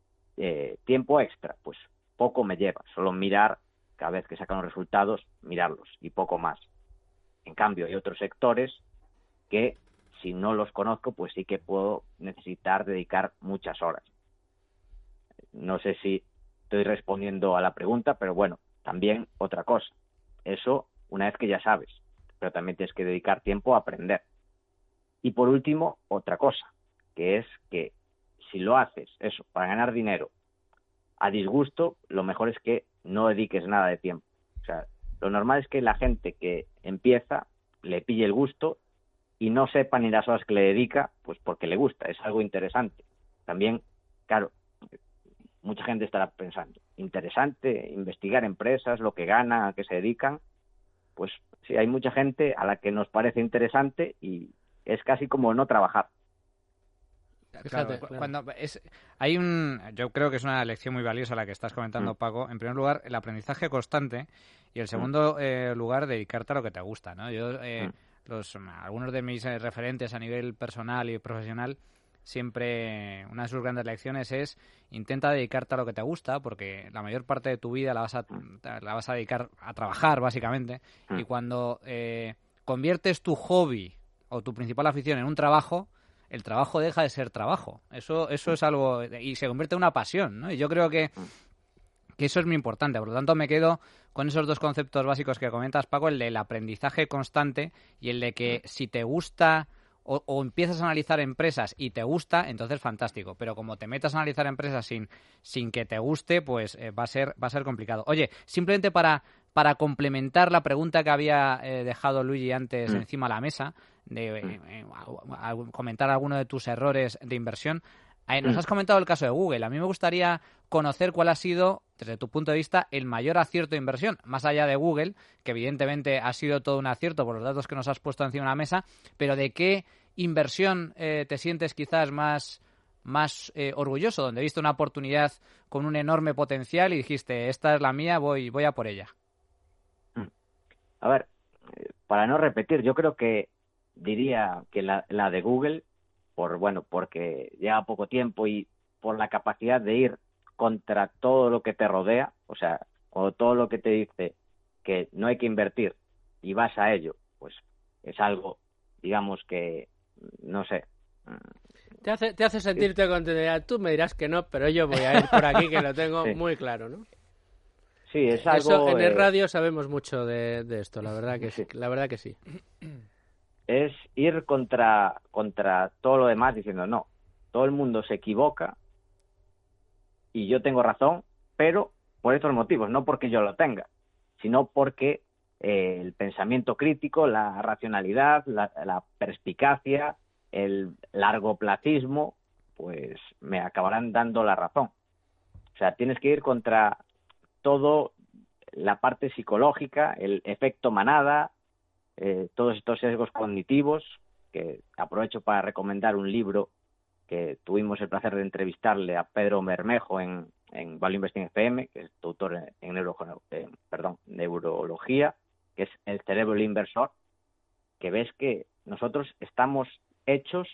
eh, tiempo extra, pues poco me lleva, solo mirar cada vez que sacan los resultados, mirarlos y poco más. En cambio hay otros sectores que si no los conozco, pues sí que puedo necesitar dedicar muchas horas. No sé si estoy respondiendo a la pregunta, pero bueno, también otra cosa. Eso una vez que ya sabes, pero también tienes que dedicar tiempo a aprender. Y por último, otra cosa, que es que si lo haces, eso, para ganar dinero, a disgusto, lo mejor es que no dediques nada de tiempo. O sea, lo normal es que la gente que empieza le pille el gusto y no sepa ni las horas que le dedica, pues porque le gusta, es algo interesante. También, claro, mucha gente estará pensando, interesante investigar empresas, lo que ganan, a qué se dedican. Pues sí, hay mucha gente a la que nos parece interesante y es casi como no trabajar. Claro, cuando es, hay un, yo creo que es una lección muy valiosa la que estás comentando, mm. Paco. En primer lugar, el aprendizaje constante y en segundo mm. eh, lugar, dedicarte a lo que te gusta, ¿no? Yo, eh, mm. los, algunos de mis eh, referentes a nivel personal y profesional, siempre una de sus grandes lecciones es intenta dedicarte a lo que te gusta, porque la mayor parte de tu vida la vas a, la vas a dedicar a trabajar, básicamente, y cuando eh, conviertes tu hobby o tu principal afición en un trabajo, el trabajo deja de ser trabajo. Eso eso es algo... Y se convierte en una pasión, ¿no? Y yo creo que, que eso es muy importante. Por lo tanto, me quedo con esos dos conceptos básicos que comentas, Paco, el del aprendizaje constante y el de que si te gusta o, o empiezas a analizar empresas y te gusta, entonces fantástico. Pero como te metas a analizar empresas sin, sin que te guste, pues eh, va a ser va a ser complicado. Oye, simplemente para, para complementar la pregunta que había eh, dejado Luigi antes mm. encima de la mesa, de eh, eh, a, a comentar alguno de tus errores de inversión. Eh, nos has comentado el caso de Google. A mí me gustaría conocer cuál ha sido, desde tu punto de vista, el mayor acierto de inversión, más allá de Google, que evidentemente ha sido todo un acierto por los datos que nos has puesto encima de la mesa, pero ¿de qué inversión eh, te sientes quizás más, más eh, orgulloso, donde viste una oportunidad con un enorme potencial y dijiste, esta es la mía, voy, voy a por ella? A ver, para no repetir, yo creo que diría que la, la de Google, por bueno, porque lleva poco tiempo y por la capacidad de ir contra todo lo que te rodea, o sea, o todo lo que te dice que no hay que invertir y vas a ello, pues es algo, digamos que, no sé. Te hace, te hace sentirte contento. Tú me dirás que no, pero yo voy a ir por aquí, que lo tengo sí. muy claro, ¿no? Sí, es algo... Eso, en el eh... radio sabemos mucho de, de esto, la verdad que sí. La verdad que sí. Es ir contra contra todo lo demás diciendo, no, todo el mundo se equivoca y yo tengo razón, pero por estos motivos, no porque yo lo tenga, sino porque eh, el pensamiento crítico, la racionalidad, la, la perspicacia, el largoplacismo, pues me acabarán dando la razón. O sea, tienes que ir contra todo la parte psicológica, el efecto manada, Eh, todos estos sesgos cognitivos, que aprovecho para recomendar un libro que tuvimos el placer de entrevistarle a Pedro Bermejo en, en Value Investing F M, que es doctor en, en neuro, eh, perdón, neurología, que es el cerebro del inversor, que ves que nosotros estamos hechos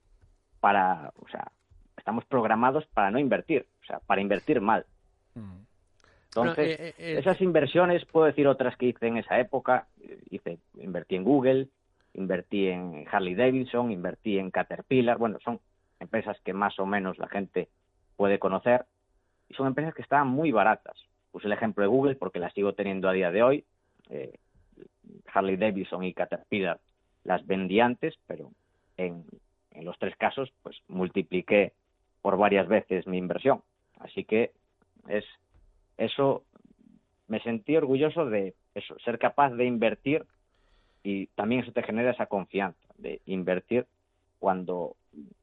para, o sea, estamos programados para no invertir, o sea, para invertir mal. Mm. Entonces, no, eh, eh, esas inversiones, puedo decir otras que hice en esa época, hice, invertí en Google, invertí en Harley Davidson, invertí en Caterpillar, bueno, son empresas que más o menos la gente puede conocer, y son empresas que estaban muy baratas. Puse el ejemplo de Google porque las sigo teniendo a día de hoy, eh, Harley Davidson y Caterpillar las vendí antes, pero en, en los tres casos, pues multipliqué por varias veces mi inversión, así que es... Eso, me sentí orgulloso de eso, ser capaz de invertir, y también eso te genera esa confianza de invertir cuando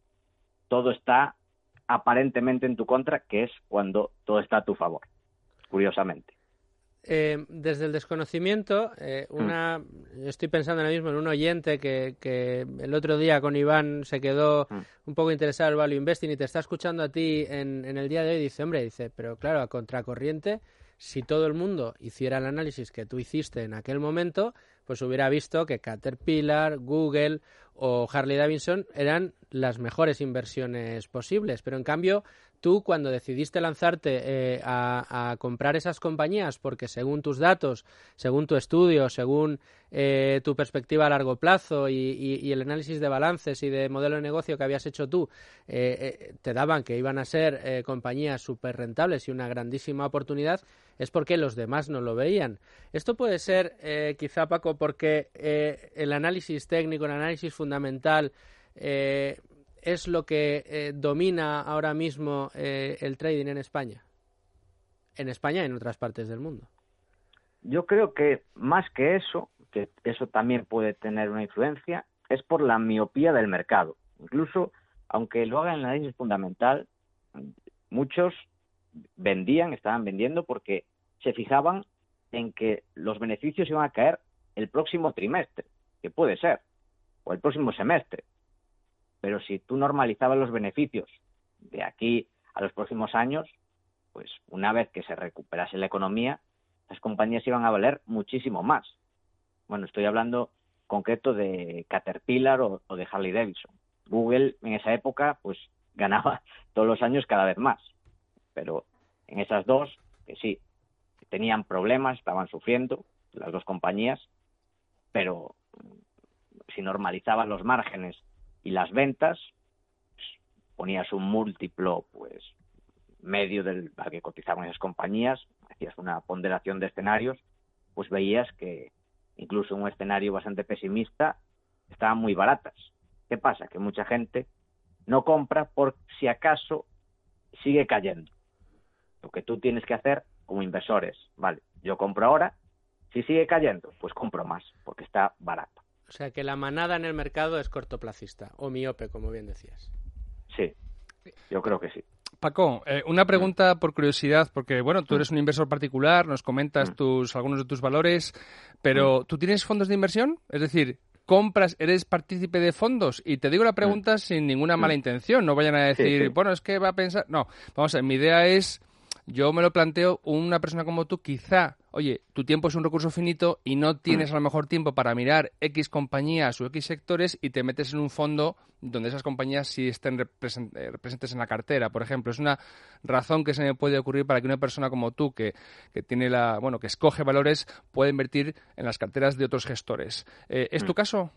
todo está aparentemente en tu contra, que es cuando todo está a tu favor, curiosamente. Eh, desde el desconocimiento, eh, una mm. estoy pensando ahora mismo en un oyente que, que el otro día con Iván se quedó mm. un poco interesado en el value investing y te está escuchando a ti en, en el día de hoy y dice, hombre, dice, pero claro, a contracorriente, si todo el mundo hiciera el análisis que tú hiciste en aquel momento, pues hubiera visto que Caterpillar, Google o Harley Davidson eran las mejores inversiones posibles, pero en cambio tú cuando decidiste lanzarte eh, a, a comprar esas compañías porque según tus datos, según tu estudio, según eh, tu perspectiva a largo plazo y, y, y el análisis de balances y de modelo de negocio que habías hecho tú, eh, eh, te daban que iban a ser eh, compañías súper rentables y una grandísima oportunidad, es porque los demás no lo veían. Esto puede ser, eh, quizá, Paco, porque eh, el análisis técnico, el análisis fundamental, eh, es lo que eh, domina ahora mismo eh, el trading en España. En España y en otras partes del mundo. Yo creo que más que eso, que eso también puede tener una influencia, es por la miopía del mercado. Incluso, aunque lo hagan en el análisis fundamental, muchos vendían, estaban vendiendo porque se fijaban en que los beneficios iban a caer el próximo trimestre, que puede ser, o el próximo semestre. Pero si tú normalizabas los beneficios de aquí a los próximos años, pues una vez que se recuperase la economía, las compañías iban a valer muchísimo más. Bueno, estoy hablando concreto de Caterpillar o, o de Harley Davidson. Google en esa época pues ganaba todos los años cada vez más. Pero en esas dos, que sí, tenían problemas, estaban sufriendo las dos compañías, pero si normalizabas los márgenes y las ventas, pues, ponías un múltiplo pues medio del al que cotizaban esas compañías, hacías una ponderación de escenarios, pues veías que incluso en un escenario bastante pesimista estaban muy baratas. ¿Qué pasa? Que mucha gente no compra por si acaso sigue cayendo. Lo que tú tienes que hacer como inversores, vale, yo compro ahora, si sigue cayendo, pues compro más, porque está barato. O sea que la manada en el mercado es cortoplacista, o miope, como bien decías. Sí, yo creo que sí. Paco, eh, una pregunta por curiosidad, porque bueno, tú eres un inversor particular, nos comentas Mm. tus algunos de tus valores, pero ¿tú tienes fondos de inversión? Es decir, compras, eres partícipe de fondos. Y te digo la pregunta mm. sin ninguna mala intención, no vayan a decir, sí, sí. bueno, es que va a pensar... No, vamos a ver, mi idea es... Yo me lo planteo, una persona como tú, quizá, oye, tu tiempo es un recurso finito y no tienes a lo mejor tiempo para mirar X compañías o X sectores y te metes en un fondo donde esas compañías sí estén represent- presentes en la cartera, por ejemplo. Es una razón que se me puede ocurrir para que una persona como tú, que, que tiene la, bueno, que escoge valores, pueda invertir en las carteras de otros gestores. Eh, ¿Es tu caso?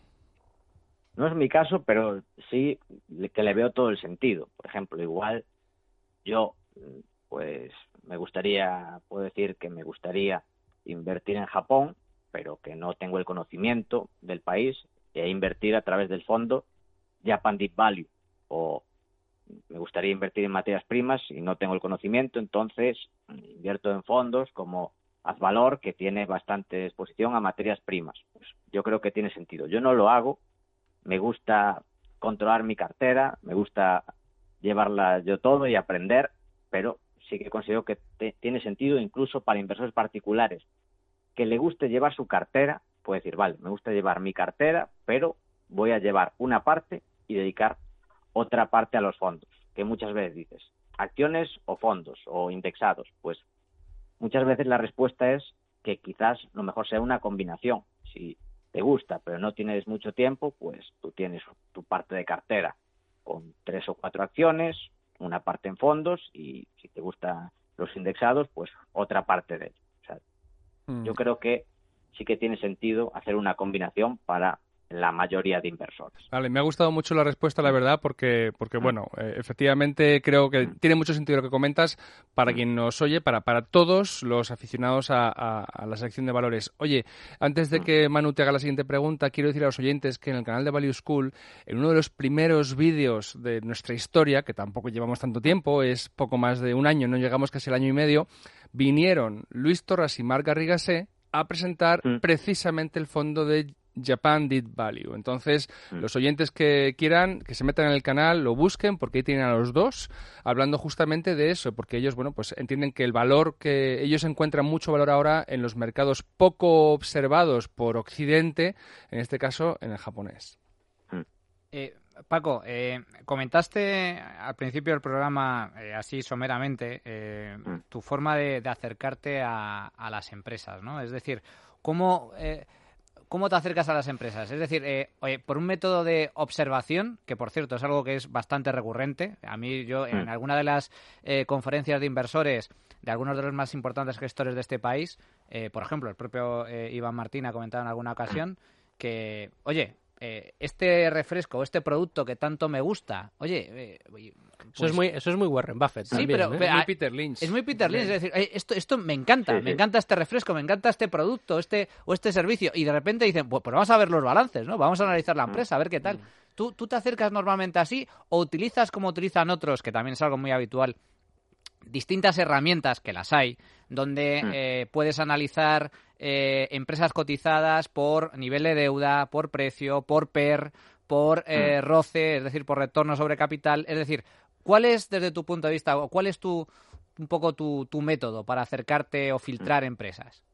No es mi caso, pero sí que le veo todo el sentido. Por ejemplo, igual yo... pues me gustaría, puedo decir que me gustaría invertir en Japón, pero que no tengo el conocimiento del país, e invertir a través del fondo Japan Deep Value. O me gustaría invertir en materias primas y no tengo el conocimiento, entonces invierto en fondos como Azvalor, que tiene bastante exposición a materias primas. Pues yo creo que tiene sentido. Yo no lo hago, me gusta controlar mi cartera, me gusta llevarla yo todo y aprender, pero sí que considero que te, tiene sentido incluso para inversores particulares que le guste llevar su cartera, puede decir, vale, me gusta llevar mi cartera, pero voy a llevar una parte y dedicar otra parte a los fondos, que muchas veces dices, acciones o fondos o indexados, pues muchas veces la respuesta es que quizás lo mejor sea una combinación. Si te gusta pero no tienes mucho tiempo, pues tú tienes tu parte de cartera con tres o cuatro acciones, una parte en fondos y si te gustan los indexados, pues otra parte de ellos. O sea, mm. yo creo que sí que tiene sentido hacer una combinación para la mayoría de inversores. Vale, me ha gustado mucho la respuesta, la verdad, porque, porque bueno, eh, efectivamente creo que tiene mucho sentido lo que comentas para quien nos oye, para, para todos los aficionados a, a, a la selección de valores. Oye, antes de que Manu te haga la siguiente pregunta, quiero decir a los oyentes que en el canal de Value School, en uno de los primeros vídeos de nuestra historia, que tampoco llevamos tanto tiempo, es poco más de un año, no llegamos casi al año y medio, vinieron Luis Torras y Marc Garrigasé a presentar mm. precisamente el fondo de Japan Deep Value. Entonces, mm. los oyentes que quieran, que se metan en el canal, lo busquen, porque ahí tienen a los dos hablando justamente de eso, porque ellos, bueno, pues entienden que el valor, que ellos encuentran mucho valor ahora en los mercados poco observados por Occidente, en este caso, en el japonés. Mm. Eh, Paco, eh, comentaste al principio del programa, eh, así someramente, eh, mm. tu forma de, de acercarte a, a las empresas, ¿no? Es decir, cómo... Eh, ¿Cómo te acercas a las empresas? Es decir, eh, oye, por un método de observación, que por cierto es algo que es bastante recurrente. A mí, yo en alguna de las eh, conferencias de inversores de algunos de los más importantes gestores de este país, eh, por ejemplo, el propio eh, Iván Martín ha comentado en alguna ocasión que, oye, eh, este refresco, este producto que tanto me gusta, oye... Eh, pues, eso, es muy, eso es muy Warren Buffett sí, también, pero, ¿eh? pero es muy Peter Lynch. Es muy Peter Lynch, es decir, esto, esto me encanta, sí, me sí. encanta este refresco, me encanta este producto este o este servicio, y de repente dicen, pues, pues vamos a ver los balances, ¿no? Vamos a analizar la empresa, a ver qué tal. ¿Tú, tú te acercas normalmente así o utilizas como utilizan otros, que también es algo muy habitual, distintas herramientas, que las hay, donde mm. eh, puedes analizar eh, empresas cotizadas por nivel de deuda, por precio, por P E R, por eh, mm. ROCE, es decir, por retorno sobre capital? Es decir, ¿cuál es, desde tu punto de vista, o cuál es tu un poco tu, tu método para acercarte o filtrar mm. empresas?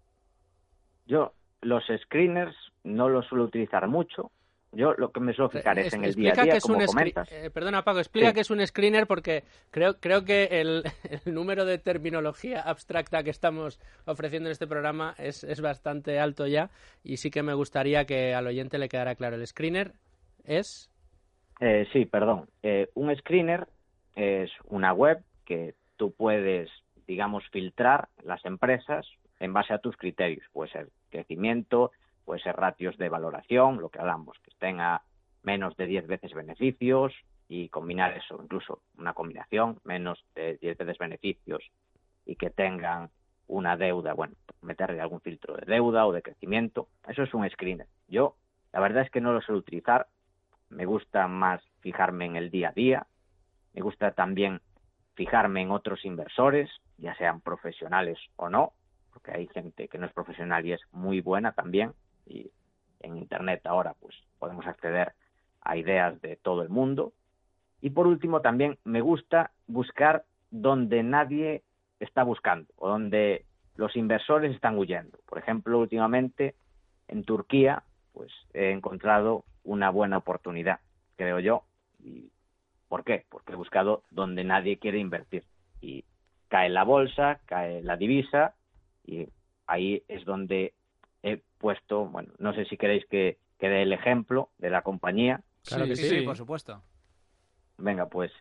Yo los screeners no los suelo utilizar mucho. Yo lo que me suelo fijar es, es en el día a día, como comentas. Eh, perdona, Paco, explica sí. qué es un screener, porque creo creo que el, el número de terminología abstracta que estamos ofreciendo en este programa es, es bastante alto ya, y sí que me gustaría que al oyente le quedara claro. ¿El screener es...? Eh, sí, perdón. Eh, un screener es una web que tú puedes, digamos, filtrar las empresas en base a tus criterios. Puede ser crecimiento, puede ser ratios de valoración, lo que hablamos, que estén a menos de diez veces beneficios y combinar eso, incluso una combinación, menos de diez veces beneficios y que tengan una deuda, bueno, meterle algún filtro de deuda o de crecimiento. Eso es un screener. Yo, la verdad es que no lo suelo utilizar. Me gusta más fijarme en el día a día. Me gusta también fijarme en otros inversores, ya sean profesionales o no, porque hay gente que no es profesional y es muy buena también. Y en Internet ahora pues podemos acceder a ideas de todo el mundo. Y por último también me gusta buscar donde nadie está buscando o donde los inversores están huyendo. Por ejemplo, últimamente en Turquía pues he encontrado una buena oportunidad, creo yo. ¿Y por qué? Porque he buscado donde nadie quiere invertir. Y cae la bolsa, cae la divisa y ahí es donde he puesto, bueno, no sé si queréis que, que dé el ejemplo de la compañía. Claro Sí, que sí, sí. sí, por supuesto. Venga, pues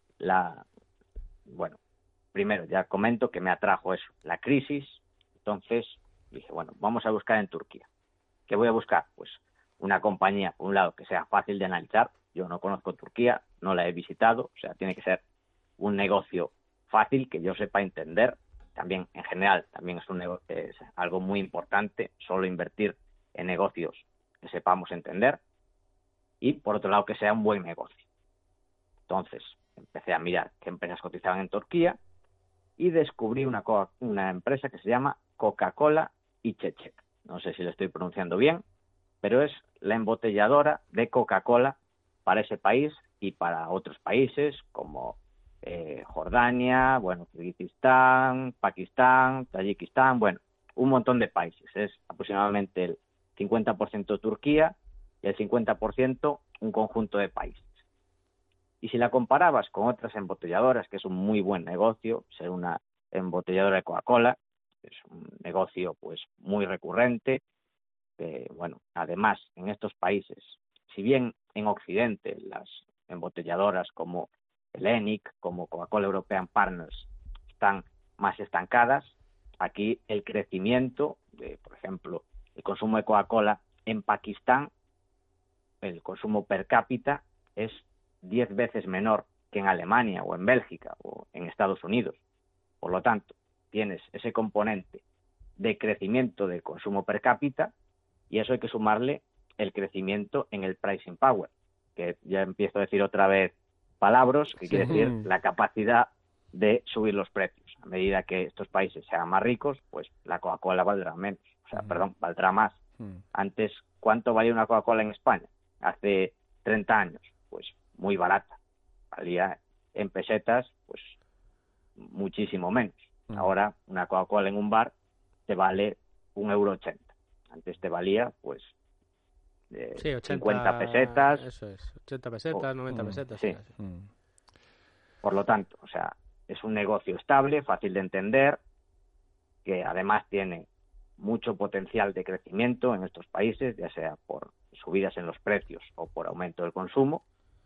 la, bueno, primero ya comento que me atrajo eso, la crisis. Entonces dije, bueno, vamos a buscar en Turquía. ¿Qué voy a buscar? Pues una compañía, por un lado, que sea fácil de analizar. Yo no conozco Turquía, no la he visitado, o sea, tiene que ser un negocio fácil, que yo sepa entender. También, en general, también es, un negocio, es algo muy importante, solo invertir en negocios que sepamos entender. Y, por otro lado, que sea un buen negocio. Entonces, empecé a mirar qué empresas cotizaban en Turquía y descubrí una, co- una empresa que se llama Coca-Cola İçecek. No sé si lo estoy pronunciando bien, pero es la embotelladora de Coca-Cola para ese país y para otros países como eh, Jordania, bueno, Kirguistán, Pakistán, Tayikistán, bueno, un montón de países. Es aproximadamente el cincuenta por ciento Turquía y el cincuenta por ciento un conjunto de países. Y si la comparabas con otras embotelladoras, que es un muy buen negocio, ser una embotelladora de Coca-Cola, es un negocio pues muy recurrente, eh, bueno, además en estos países, si bien en Occidente las embotelladoras como Hellenic, como Coca-Cola European Partners están más estancadas, aquí el crecimiento de, por ejemplo, el consumo de Coca-Cola en Pakistán, el consumo per cápita es diez veces menor que en Alemania o en Bélgica o en Estados Unidos. Por lo tanto, tienes ese componente de crecimiento del consumo per cápita y eso hay que sumarle el crecimiento en el pricing power, que ya empiezo a decir otra vez palabras, que quiere decir la capacidad de subir los precios. A medida que estos países sean más ricos, pues la Coca-Cola valdrá menos, o sea, uh-huh. perdón, valdrá más. Uh-huh. Antes, ¿cuánto valía una Coca-Cola en España? Hace treinta años, pues muy barata. Valía en pesetas, pues muchísimo menos. Uh-huh. Ahora, una Coca-Cola en un bar te vale un euro ochenta. Antes te valía, pues, de sí, ochenta, cincuenta pesetas. Eso es, ochenta pesetas, noventa pesetas. Sí. sí. Mm. Por lo tanto, o sea, es un negocio estable, fácil de entender, que además tiene mucho potencial de crecimiento en estos países, ya sea por subidas en los precios o por aumento del consumo,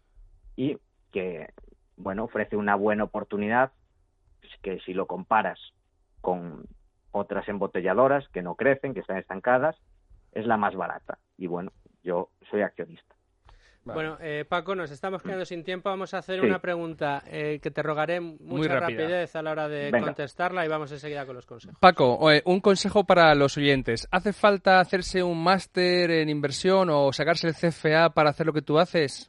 y que, bueno, ofrece una buena oportunidad que si lo comparas con otras embotelladoras que no crecen, que están estancadas, es la más barata. Y bueno, yo soy accionista. Vale. Bueno, eh, Paco, nos estamos quedando sin tiempo. Vamos a hacer sí. una pregunta eh, que te rogaré mucha Muy rapidez a la hora de Venga. contestarla y vamos enseguida con los consejos. Paco, eh, un consejo para los oyentes. ¿Hace falta hacerse un máster en inversión o sacarse el C F A para hacer lo que tú haces?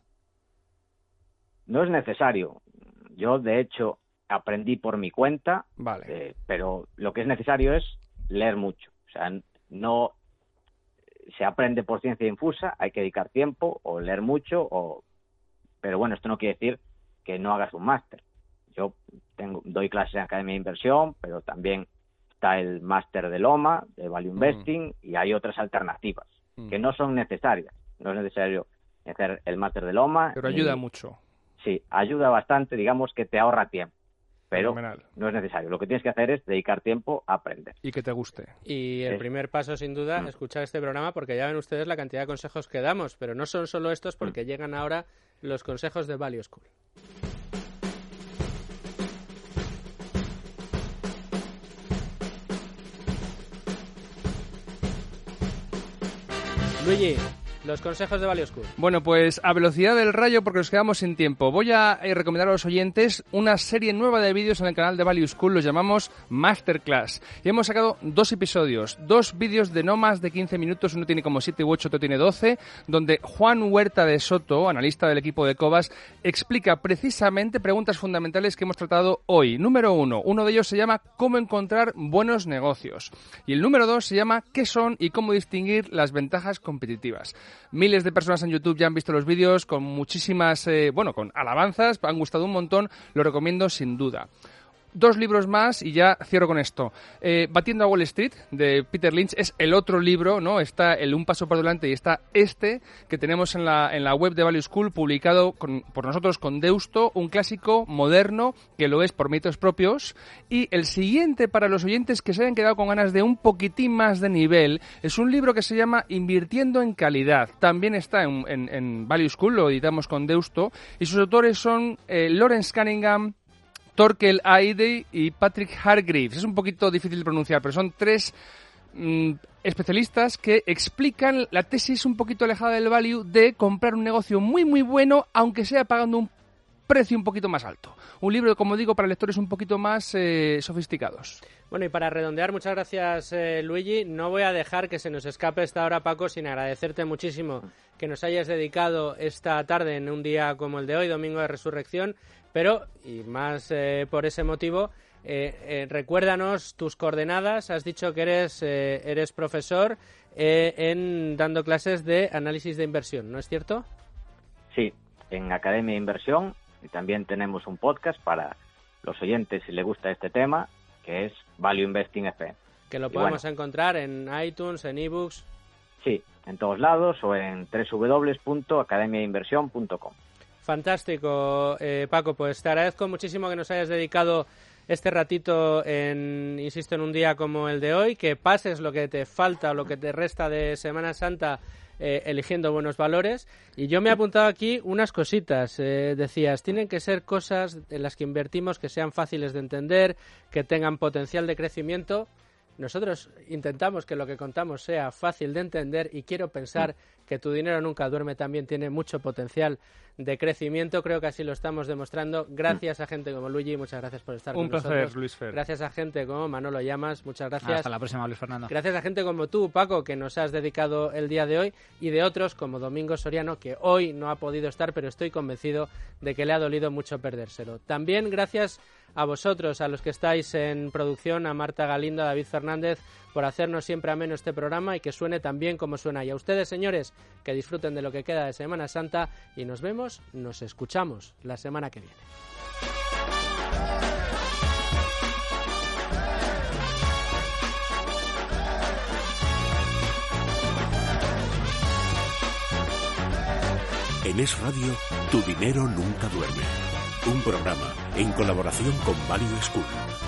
No es necesario. Yo, de hecho, aprendí por mi cuenta, vale. eh, pero lo que es necesario es leer mucho. O sea, no se aprende por ciencia infusa, hay que dedicar tiempo o leer mucho, o pero bueno, esto no quiere decir que no hagas un máster. Yo tengo, doy clases en Academia de Inversión, pero también está el máster de Loma, de Value Investing, mm. y hay otras alternativas mm. que no son necesarias. No es necesario hacer el máster de Loma. Pero ni, ayuda mucho. Sí, ayuda bastante, digamos que te ahorra tiempo. Pero Fenomenal. No es necesario. Lo que tienes que hacer es dedicar tiempo a aprender. Y que te guste. Y el es... primer paso, sin duda, mm. escuchar este programa, porque ya ven ustedes la cantidad de consejos que damos, pero no son solo estos, porque mm. llegan ahora los consejos de Value School. Luigi, los consejos de Value School. Bueno, pues a velocidad del rayo porque nos quedamos sin tiempo. Voy a eh, recomendar a los oyentes una serie nueva de vídeos en el canal de Value School, los llamamos Masterclass. Y hemos sacado dos episodios, dos vídeos de no más de quince minutos, uno tiene como siete u ocho, otro tiene doce, donde Juan Huerta de Soto, analista del equipo de Cobas, explica precisamente preguntas fundamentales que hemos tratado hoy. Número uno, uno de ellos se llama ¿Cómo encontrar buenos negocios? Y el número dos se llama ¿Qué son y cómo distinguir las ventajas competitivas? Miles de personas en YouTube ya han visto los vídeos con muchísimas, eh, bueno, con alabanzas, han gustado un montón, lo recomiendo sin duda. Dos libros más y ya cierro con esto. Eh, Batiendo a Wall Street, de Peter Lynch, es el otro libro, ¿no? Está el Un paso por delante y está este, que tenemos en la, en la web de Value School, publicado con, por nosotros con Deusto, un clásico moderno, que lo es por méritos propios. Y el siguiente, para los oyentes que se hayan quedado con ganas de un poquitín más de nivel, es un libro que se llama Invirtiendo en calidad. También está en, en, en Value School, lo editamos con Deusto, y sus autores son eh, Lawrence Cunningham, Torkel Aide y Patrick Hargreaves. Es un poquito difícil de pronunciar, pero son tres mmm, especialistas que explican la tesis un poquito alejada del value de comprar un negocio muy muy bueno, aunque sea pagando un precio un poquito más alto. Un libro, como digo, para lectores un poquito más eh, sofisticados. Bueno, y para redondear, muchas gracias, eh, Luigi. No voy a dejar que se nos escape esta hora, Paco, sin agradecerte muchísimo que nos hayas dedicado esta tarde en un día como el de hoy, Domingo de Resurrección. Pero, y más eh, por ese motivo, eh, eh, recuérdanos tus coordenadas. Has dicho que eres, eh, eres profesor eh, en dando clases de análisis de inversión, ¿no es cierto? Sí, en Academia de Inversión, y también tenemos un podcast para los oyentes si les gusta este tema, que es Value Investing F M. Que lo podemos bueno, encontrar en iTunes, en ebooks. Sí, en todos lados o en doble u doble u doble u punto academia de inversión punto com. Fantástico, eh, Paco, pues te agradezco muchísimo que nos hayas dedicado este ratito, en, insisto, en un día como el de hoy, que pases lo que te falta o lo que te resta de Semana Santa eh, eligiendo buenos valores. Y yo me he apuntado aquí unas cositas, eh, decías, tienen que ser cosas en las que invertimos que sean fáciles de entender, que tengan potencial de crecimiento. Nosotros intentamos que lo que contamos sea fácil de entender y quiero pensar que Tu dinero nunca duerme también tiene mucho potencial de crecimiento. Creo que así lo estamos demostrando. Gracias a gente como Luigi, muchas gracias por estar Un con nosotros. Un placer, Luis Fer. Gracias a gente como Manolo Llamas, muchas gracias. Hasta la próxima, Luis Fernando. Gracias a gente como tú, Paco, que nos has dedicado el día de hoy, y de otros como Domingo Soriano, que hoy no ha podido estar, pero estoy convencido de que le ha dolido mucho perdérselo. También gracias a vosotros, a los que estáis en producción, a Marta Galindo, a David Fernández, por hacernos siempre ameno este programa y que suene tan bien como suena. Y a ustedes, señores, que disfruten de lo que queda de Semana Santa y nos vemos, nos escuchamos la semana que viene. En Es Radio, Tu dinero nunca duerme. Un programa en colaboración con Value School.